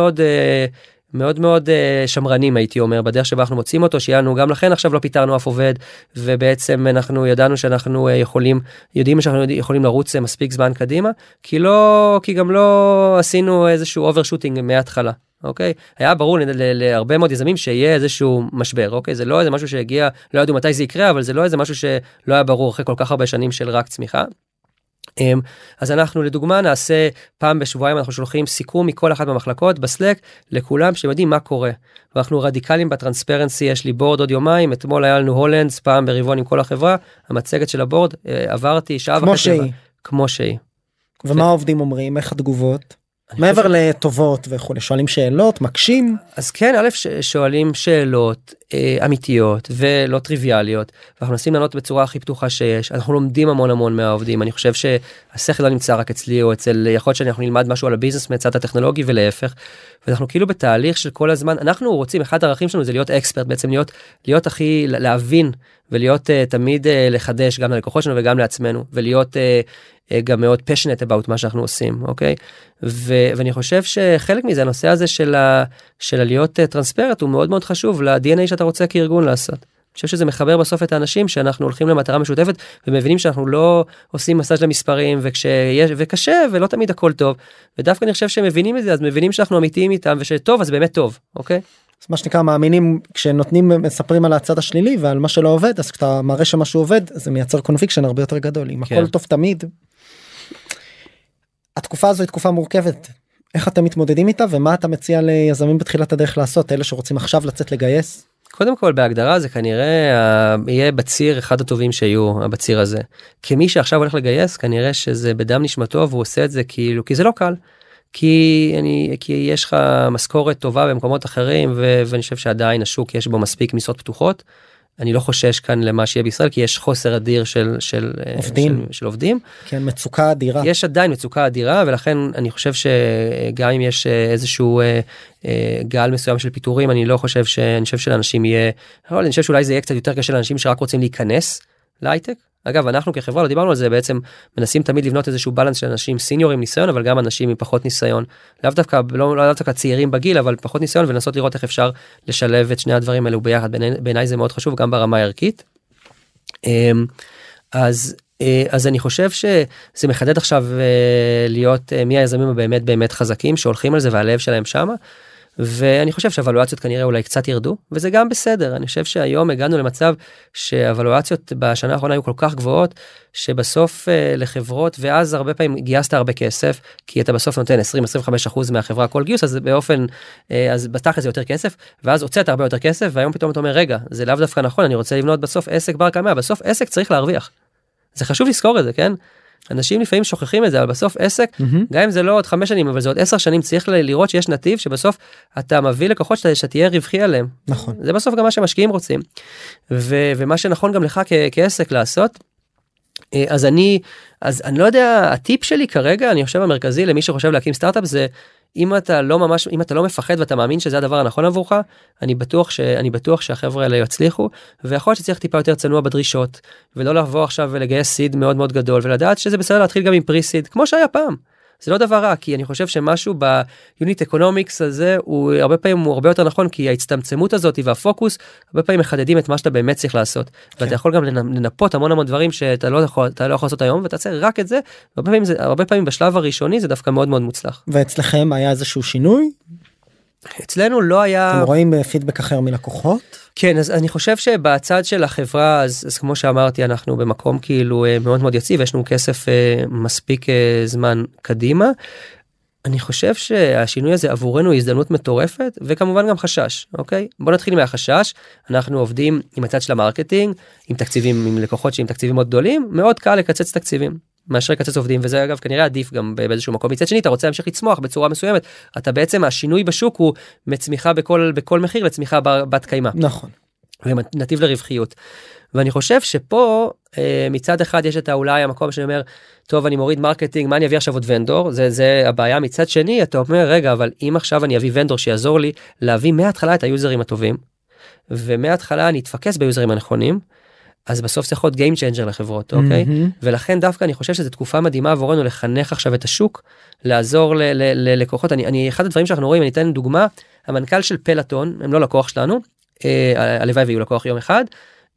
מאוד מאוד שמרנים, הייתי אומר, בדרך שבה אנחנו מוצאים אותו, שיהיה גם לכן עכשיו לא פיתרנו אף עובד, ובעצם אנחנו ידענו שאנחנו יודעים שאנחנו יכולים לרוץ מספיק זמן קדימה, כי גם לא עשינו איזשהו אוברשוטינג מההתחלה, אוקיי? היה ברור להרבה מאוד יזמים שיהיה איזשהו משבר, אוקיי? זה לא איזה משהו שהגיע, לא ידעו מתי זה יקרה, אבל זה לא איזה משהו שלא היה ברור אחרי כל כך הרבה שנים של רק צמיחה. אז אנחנו לדוגמה נעשה פעם בשבועיים, אנחנו שולחים סיכום מכל אחת במחלקות בסלק לכולם שיודעים מה קורה, ואנחנו רדיקליים בטרנספרנסי. יש לי בורד עוד יומיים, אתמול היה לנו הולנדס פעם ברבעון עם כל החברה, המצגת של הבורד עברתי שעה וחצי כמו שהיא. ומה העובדים אומרים, איך התגובות? מעבר לטובות וכו', שואלים שאלות, מקשים? אז כן, א', שואלים שאלות אמיתיות ולא טריוויאליות, ואנחנו מנסים לענות בצורה הכי פתוחה שיש. אנחנו לומדים המון מהעובדים. אני חושב שהשכל לא נמצא רק אצלי או אצל, יכול להיות שאנחנו נלמד משהו על הביזנס מצד הטכנולוגי ולהפך, ואנחנו כאילו בתהליך של כל הזמן, אנחנו רוצים, אחד הערכים שלנו זה להיות אקספרט, בעצם להיות הכי, להבין ולהיות תמיד לחדש גם ללקוחות שלנו וגם לעצמנו, ולהיות גם מאוד passionate about מה שאנחנו עושים, אוקיי? ואני חושב שחלק מזה, הנושא הזה של להיות טרנספרנט הוא מאוד מאוד חשוב ל-DNA שאתה רוצה כארגון לעשות. אני חושב שזה מחבר בסוף את האנשים שאנחנו הולכים למטרה משותפת ומבינים שאנחנו לא עושים מסאז' למספרים וקשה ולא תמיד הכל טוב, ודווקא אני חושב שהם מבינים את זה, אז מבינים שאנחנו אמיתיים איתם ושטוב, אז באמת טוב, אוקיי? אז מה שנקרא מאמינים, כשנותנים מספרים על הצד השלילי ועל מה שלא עובד, אז כשאתה מראה שמשהו עובד, זה מייצר קונפיקשן הרבה יותר גדול. אם הכל טוב תמיד. התקופה הזו היא תקופה מורכבת. איך אתם מתמודדים איתה ומה אתה מציע ליזמים בתחילת הדרך לעשות, אלה שרוצים עכשיו לצאת לגייס? קודם כל בהגדרה זה כנראה יהיה בציר אחד הטובים שיהיו הבציר הזה. כמי שעכשיו הולך לגייס, כנראה שזה בדם נשמתו והוא עושה את זה כאילו, כי זה לא קל. כי יש לך משכורת טובה במקומות אחרים, ואני חושב שעדיין השוק יש בו מספיק משרות פתוחות, אני לא חושש כאן למה שיהיה בישראל, כי יש חוסר אדיר של עובדים. כן, מצוקה אדירה. יש עדיין מצוקה אדירה, ולכן אני חושב שגם אם יש איזשהו גל מסוים של פיטורים, אני חושב שלאנשים יהיה, אני חושב שאולי זה יהיה קצת יותר קשה לאנשים שרק רוצים להיכנס להייטק. אגב, אנחנו כחברה, לא דיברנו על זה, בעצם מנסים תמיד לבנות איזשהו בלנס של אנשים סיניורים ניסיון, אבל גם אנשים עם פחות ניסיון. לאו דווקא צעירים בגיל, אבל פחות ניסיון, ולנסות לראות איך אפשר לשלב את שני הדברים האלו ביחד. בעיניי זה מאוד חשוב, גם ברמה הערכית. אז אני חושב שזה מחדד עכשיו להיות מי היזמים הבאמת באמת חזקים, שהולכים על זה והלב שלהם שמה. ואני חושב שהאבלואציות כנראה אולי קצת ירדו, וזה גם בסדר. אני חושב שהיום הגענו למצב שהאבלואציות בשנה האחרונה היו כל כך גבוהות, שבסוף לחברות, ואז הרבה פעמים גייסת הרבה כסף, כי אתה בסוף נותן 20-25% מהחברה כל גיוס, אז באופן, אז בתכל'ס זה יותר כסף, ואז הוצאת הרבה יותר כסף, והיום פתאום אתה אומר, רגע, זה לאו דווקא נכון, אני רוצה לבנות בסוף עסק בר קיימא, בסוף עסק צריך להרוויח. זה חשוב לזכור את זה, כן? אנשים לפעמים שוכחים את זה, אבל בסוף עסק, גם אם זה לא עוד 5 שנים, אבל זה עוד 10 שנים, צריך לראות שיש נתיב, שבסוף אתה מביא לקוחות שתהיה רווחי עליהם. נכון. זה בסוף גם מה שמשקיעים רוצים. ומה שנכון גם לך כעסק לעשות, אז אני לא יודע, הטיפ שלי כרגע, אני חושב המרכזי למי שחושב להקים סטארט-אפ, זה אם אתה לא מפחד ואתה מאמין שזה הדבר הנכון עבורך, אני בטוח שהחבר'ה האלה יצליחו, ויכול להיות שצריך טיפה יותר צנוע בדרישות, ולא לבוא עכשיו ולגייס סיד מאוד מאוד גדול, ולדעת שזה בסדר להתחיל גם עם פרי-סיד, כמו שהיה פעם. זה לא דבר רע, כי אני חושב שמשהו ביוניט אקונומיקס הזה, הוא הרבה יותר נכון, כי ההצטמצמות הזאת והפוקוס, הרבה פעמים מחדדים את מה שאתה באמת צריך לעשות. ואתה יכול גם לנפות המון דברים שאתה לא יכול לעשות היום, ואתה צריך רק את זה, הרבה פעמים בשלב הראשוני זה דווקא מאוד מאוד מוצלח. ואצלכם היה איזשהו שינוי? אצלנו לא היה... אתם רואים פידבק אחר מלקוחות? כן, אז אני חושב שבצד של החברה, אז כמו שאמרתי, אנחנו במקום כאילו מאוד מאוד יציב, יש לנו כסף מספיק זמן קדימה. אני חושב שהשינוי הזה עבורנו היא הזדמנות מטורפת, וכמובן גם חשש, אוקיי? בוא נתחיל מהחשש, אנחנו עובדים עם הצד של המרקטינג, עם תקציבים, עם לקוחות שעם תקציבים מאוד גדולים, מאוד קל לקצץ תקציבים. מאשר לקצץ עובדים, וזה אגב כנראה עדיף גם באיזשהו מקום. מצד שני, אתה רוצה להמשיך לצמוח בצורה מסוימת, אתה בעצם, השינוי בשוק הוא מצמיחה בכל מחיר לצמיחה בת קיימא. נכון. ונתיב לרווחיות. ואני חושב שפה, מצד אחד יש את אולי המקום שאומר, טוב, אני מוריד מרקטינג, מה אני אביא עכשיו עוד ונדור? זה הבעיה. מצד שני, אתה אומר, רגע, אבל אם עכשיו אני אביא ונדור שיעזור לי להביא מההתחלה את היוזרים הטובים, ומההתחלה אני אתפקס ביוזרים הנכונים, אז בסוף זה יכול להיות game changer לחברות, אוקיי? ולכן דווקא אני חושב שזו תקופה מדהימה עבורנו לחנך עכשיו את השוק, לעזור ללקוחות. אחד הדברים שאנחנו רואים, אני אתן דוגמה, המנכ"ל של פלטון, הם לא לקוח שלנו, הלוואי ויהיו לקוח יום אחד,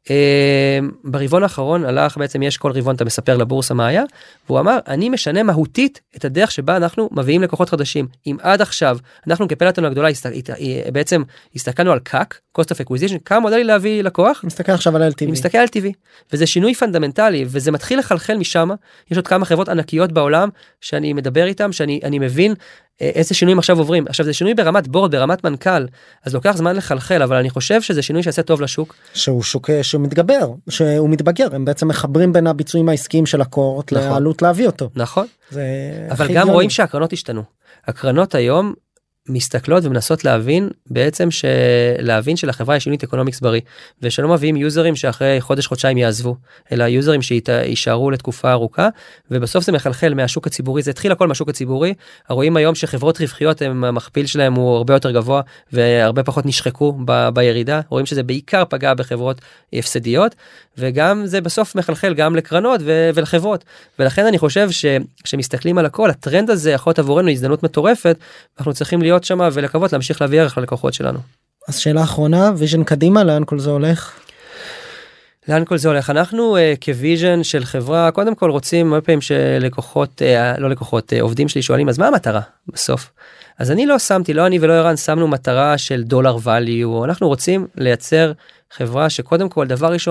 ברבעון האחרון הלך, בעצם יש כל רבעון אתה מספר לבורסה מה היה, והוא אמר, אני משנה מהותית את הדרך שבה אנחנו מביאים לקוחות חדשים. אם עד עכשיו, אנחנו כפלטון הגדולה, בעצם הסתכלנו על CAC, Cost of Acquisition, כמה עולה לי להביא לקוח? מסתכל עכשיו על LTV. אני מסתכל על LTV, וזה שינוי פונדמנטלי, וזה מתחיל לחלחל משם, יש עוד כמה חברות ענקיות בעולם, שאני מדבר איתם, שאני מבין, איזה שינויים עכשיו עוברים. עכשיו זה שינוי ברמת בורד, ברמת מנכ"ל, אז לוקח זמן לחלחל, אבל אני חושב שזה שינוי שיעשה טוב לשוק. שהוא שוק שהוא מתגבר, שהוא מתבגר, הם בעצם מחברים בין הביצועים העסקיים של הקורט לעלות להביא אותו. נכון. אבל גם רואים שהקרנות השתנו. הקרנות היום מסתכלות ומנסות להבין בעצם להבין שלחברה יש יוניט אקונומיקס בריא, ושלא מביאים יוזרים שאחרי חודש-חודשיים יעזבו, אלא יוזרים שישארו לתקופה ארוכה, ובסוף זה מחלחל מהשוק הציבורי, זה התחיל הכל מהשוק הציבורי, רואים היום שחברות רווחיות, המכפיל שלהם הוא הרבה יותר גבוה, והרבה פחות נשחקו בירידה, רואים שזה בעיקר פגע בחברות הפסדיות, וגם זה בסוף מחלחל גם לקרנות ולחברות, ולכן אני חושב שמסתכלים על הכל, הטרנד הזה יכול להיות עבורנו הזדמנות מטורפת, אנחנו צריכים להיות שמה ולקוות להמשיך להביא ערך ללקוחות שלנו. אז שאלה אחרונה, ויז'ן קדימה, לאן כל זה הולך? לאן כל זה הולך? אנחנו כוויז'ן של חברה, קודם כל רוצים הרבה פעמים שלקוחות, לא לקוחות, עובדים שלי שואלים, אז מה המטרה בסוף? אז אני לא שמתי, לא אני ולא ערן, שמנו מטרה של דולר value, אנחנו רוצים לייצר חברה שקודם כל, דבר ראשון,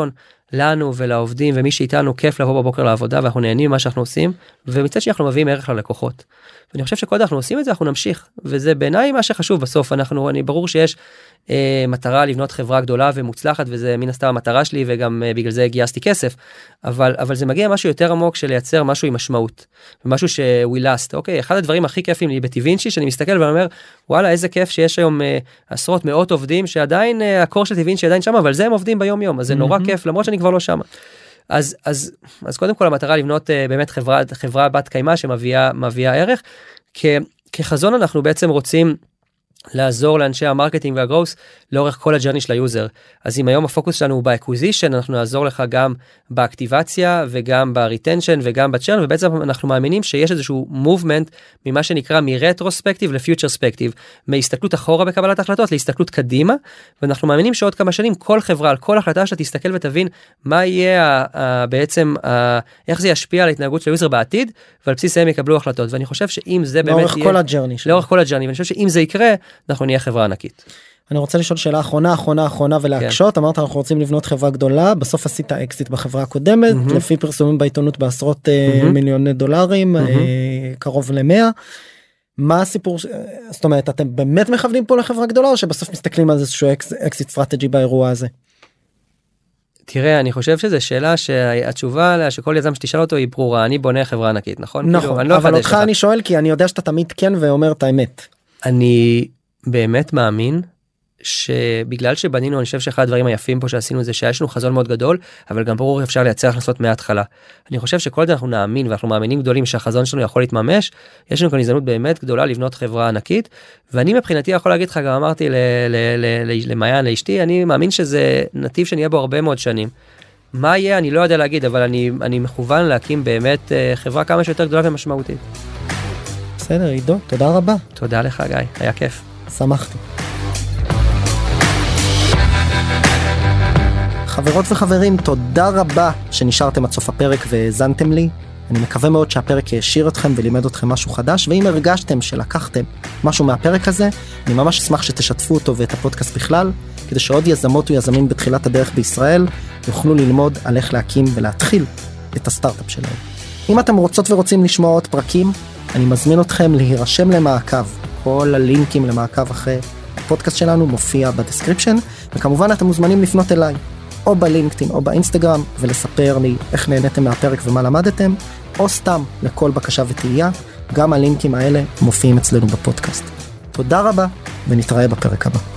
לנו ולעובדים ומי שאיתנו כיף לבוא בבוקר לעבודה ואנחנו נהנים ממה שאנחנו עושים, ומצד שאנחנו מביאים ערך ללקוחות. ואני חושב שכל אנחנו עושים את זה, אנחנו נמשיך, וזה בעיניי מה שחשוב בסוף. אני ברור שיש מטרה לבנות חברה גדולה ומוצלחת, וזה מן הסתם המטרה שלי, וגם בגלל זה גייסתי כסף, אבל זה מגיע משהו יותר עמוק של לייצר משהו עם משמעות, ומשהו ש-we last. אוקיי, אחד הדברים הכי כיפים לי בטיווינצ'י, שאני מסתכל ואומר, וואלה, איזה כיף שיש היום עשרות מאות עובדים, שעדיין הקור של טיווינצ'י עדיין שם, אבל זה הם עובדים ביום יום, אז זה נורא כיף, למרות שאני כבר לא שם. אז קודם כל המטרה לבנות באמת חברה בת קיימה שמביאה ערך. כחזון אנחנו בעצם רוצים לעזור לאנשי המרקטינג והגרוס לאורך כל הג'רני של היוזר. אז אם היום הפוקוס שלנו הוא באקוויזישן, אנחנו נעזור לך גם באקטיבציה וגם בריטנשן וגם בצ'רן, ובעצם אנחנו מאמינים שיש איזשהו מובמנט ממה שנקרא מרטרוספקטיב לפיוטר ספקטיב, מהסתכלות אחורה בקבלת החלטות להסתכלות קדימה, ואנחנו מאמינים שעוד כמה שנים כל חברה על כל החלטה שאתה תסתכל ותבין מה יהיה בעצם איך זה ישפיע על ההתנהגות של היוזר בעתיד, ועל בסיס הם יקבלו החלטות. ואני חושב שאם זה באמת לאורך כל הג'רני, לאורך כל הג'רני, ואני חושב שאם זה יקרה, אנחנו נהיה חברה ענקית. אני רוצה לשאול שאלה אחרונה ולהקשות. אמרת אנחנו רוצים לבנות חברה גדולה, בסוף עשית אקזיט בחברה הקודמת, לפי פרסומים בעיתונות בעשרות מיליוני דולרים, קרוב ל100. מה הסיפור, זאת אומרת, אתם באמת מכוונים פה לחברה גדולה, או שבסוף מסתכלים על איזשהו אקזיט סטרטג'י באירוע הזה? תראה, אני חושב שזו שאלה שהתשובה עליה שכל יזם שתשאל אותו היא ברורה, אני בונה חברה ענקית, נכון? נכון, אבל אותך אני שואל כי אני יודע שאתה תמיד כן ואומר את האמת. אני באמת מאמין שבגלל שבנינו, אני חושב שאחד הדברים היפים פה שעשינו זה שיש לנו חזון מאוד גדול, אבל גם ברור אפשר לייצר הכנסות מההתחלה. אני חושב שכל עוד אנחנו נאמין ואנחנו מאמינים גדולים שהחזון שלנו יכול להתממש, יש לנו כאן הזדמנות באמת גדולה לבנות חברה ענקית, ואני מבחינתי יכול להגיד לך, גם אמרתי למעיין, לאשתי, אני מאמין שזה נתיב שנהיה בו הרבה מאוד שנים. מה יהיה? אני לא יודע להגיד, אבל אני מכוון להקים באמת חברה כמה שיותר גדולה ומשמעותית. בסדר, עידו, תודה רבה. תודה לך, גיא, היה כיף. שמחתי. חברות וחברים, תודה רבה שנשארתם עד סוף הפרק והאזנתם לי. אני מקווה מאוד שהפרק ישיר אתכם ולימד אתכם משהו חדש, ואם הרגשתם שלקחתם משהו מהפרק הזה, אני ממש אשמח שתשתפו אותו ואת הפודקאסט בכלל, כדי שעוד יזמות ויזמים בתחילת הדרך בישראל יוכלו ללמוד על איך להקים ולהתחיל את הסטארט-אפ שלהם. אם אתם רוצות ורוצים לשמוע עוד פרקים, אני מזמין אתכם להירשם למעקב. כל הלינקים למעקב אחרי הפודקאסט שלנו מופיע בדסקריפשן, וכמובן אתם מוזמנים לפנות אליי, או בלינקדאין או באינסטגרם, ולספר לי איך נהניתם מהפרק ומה למדתם, או סתם לכל בקשה ותהייה. גם הלינקים האלה מופיעים אצלנו בפודקאסט. תודה רבה, ונתראה בפרק הבא.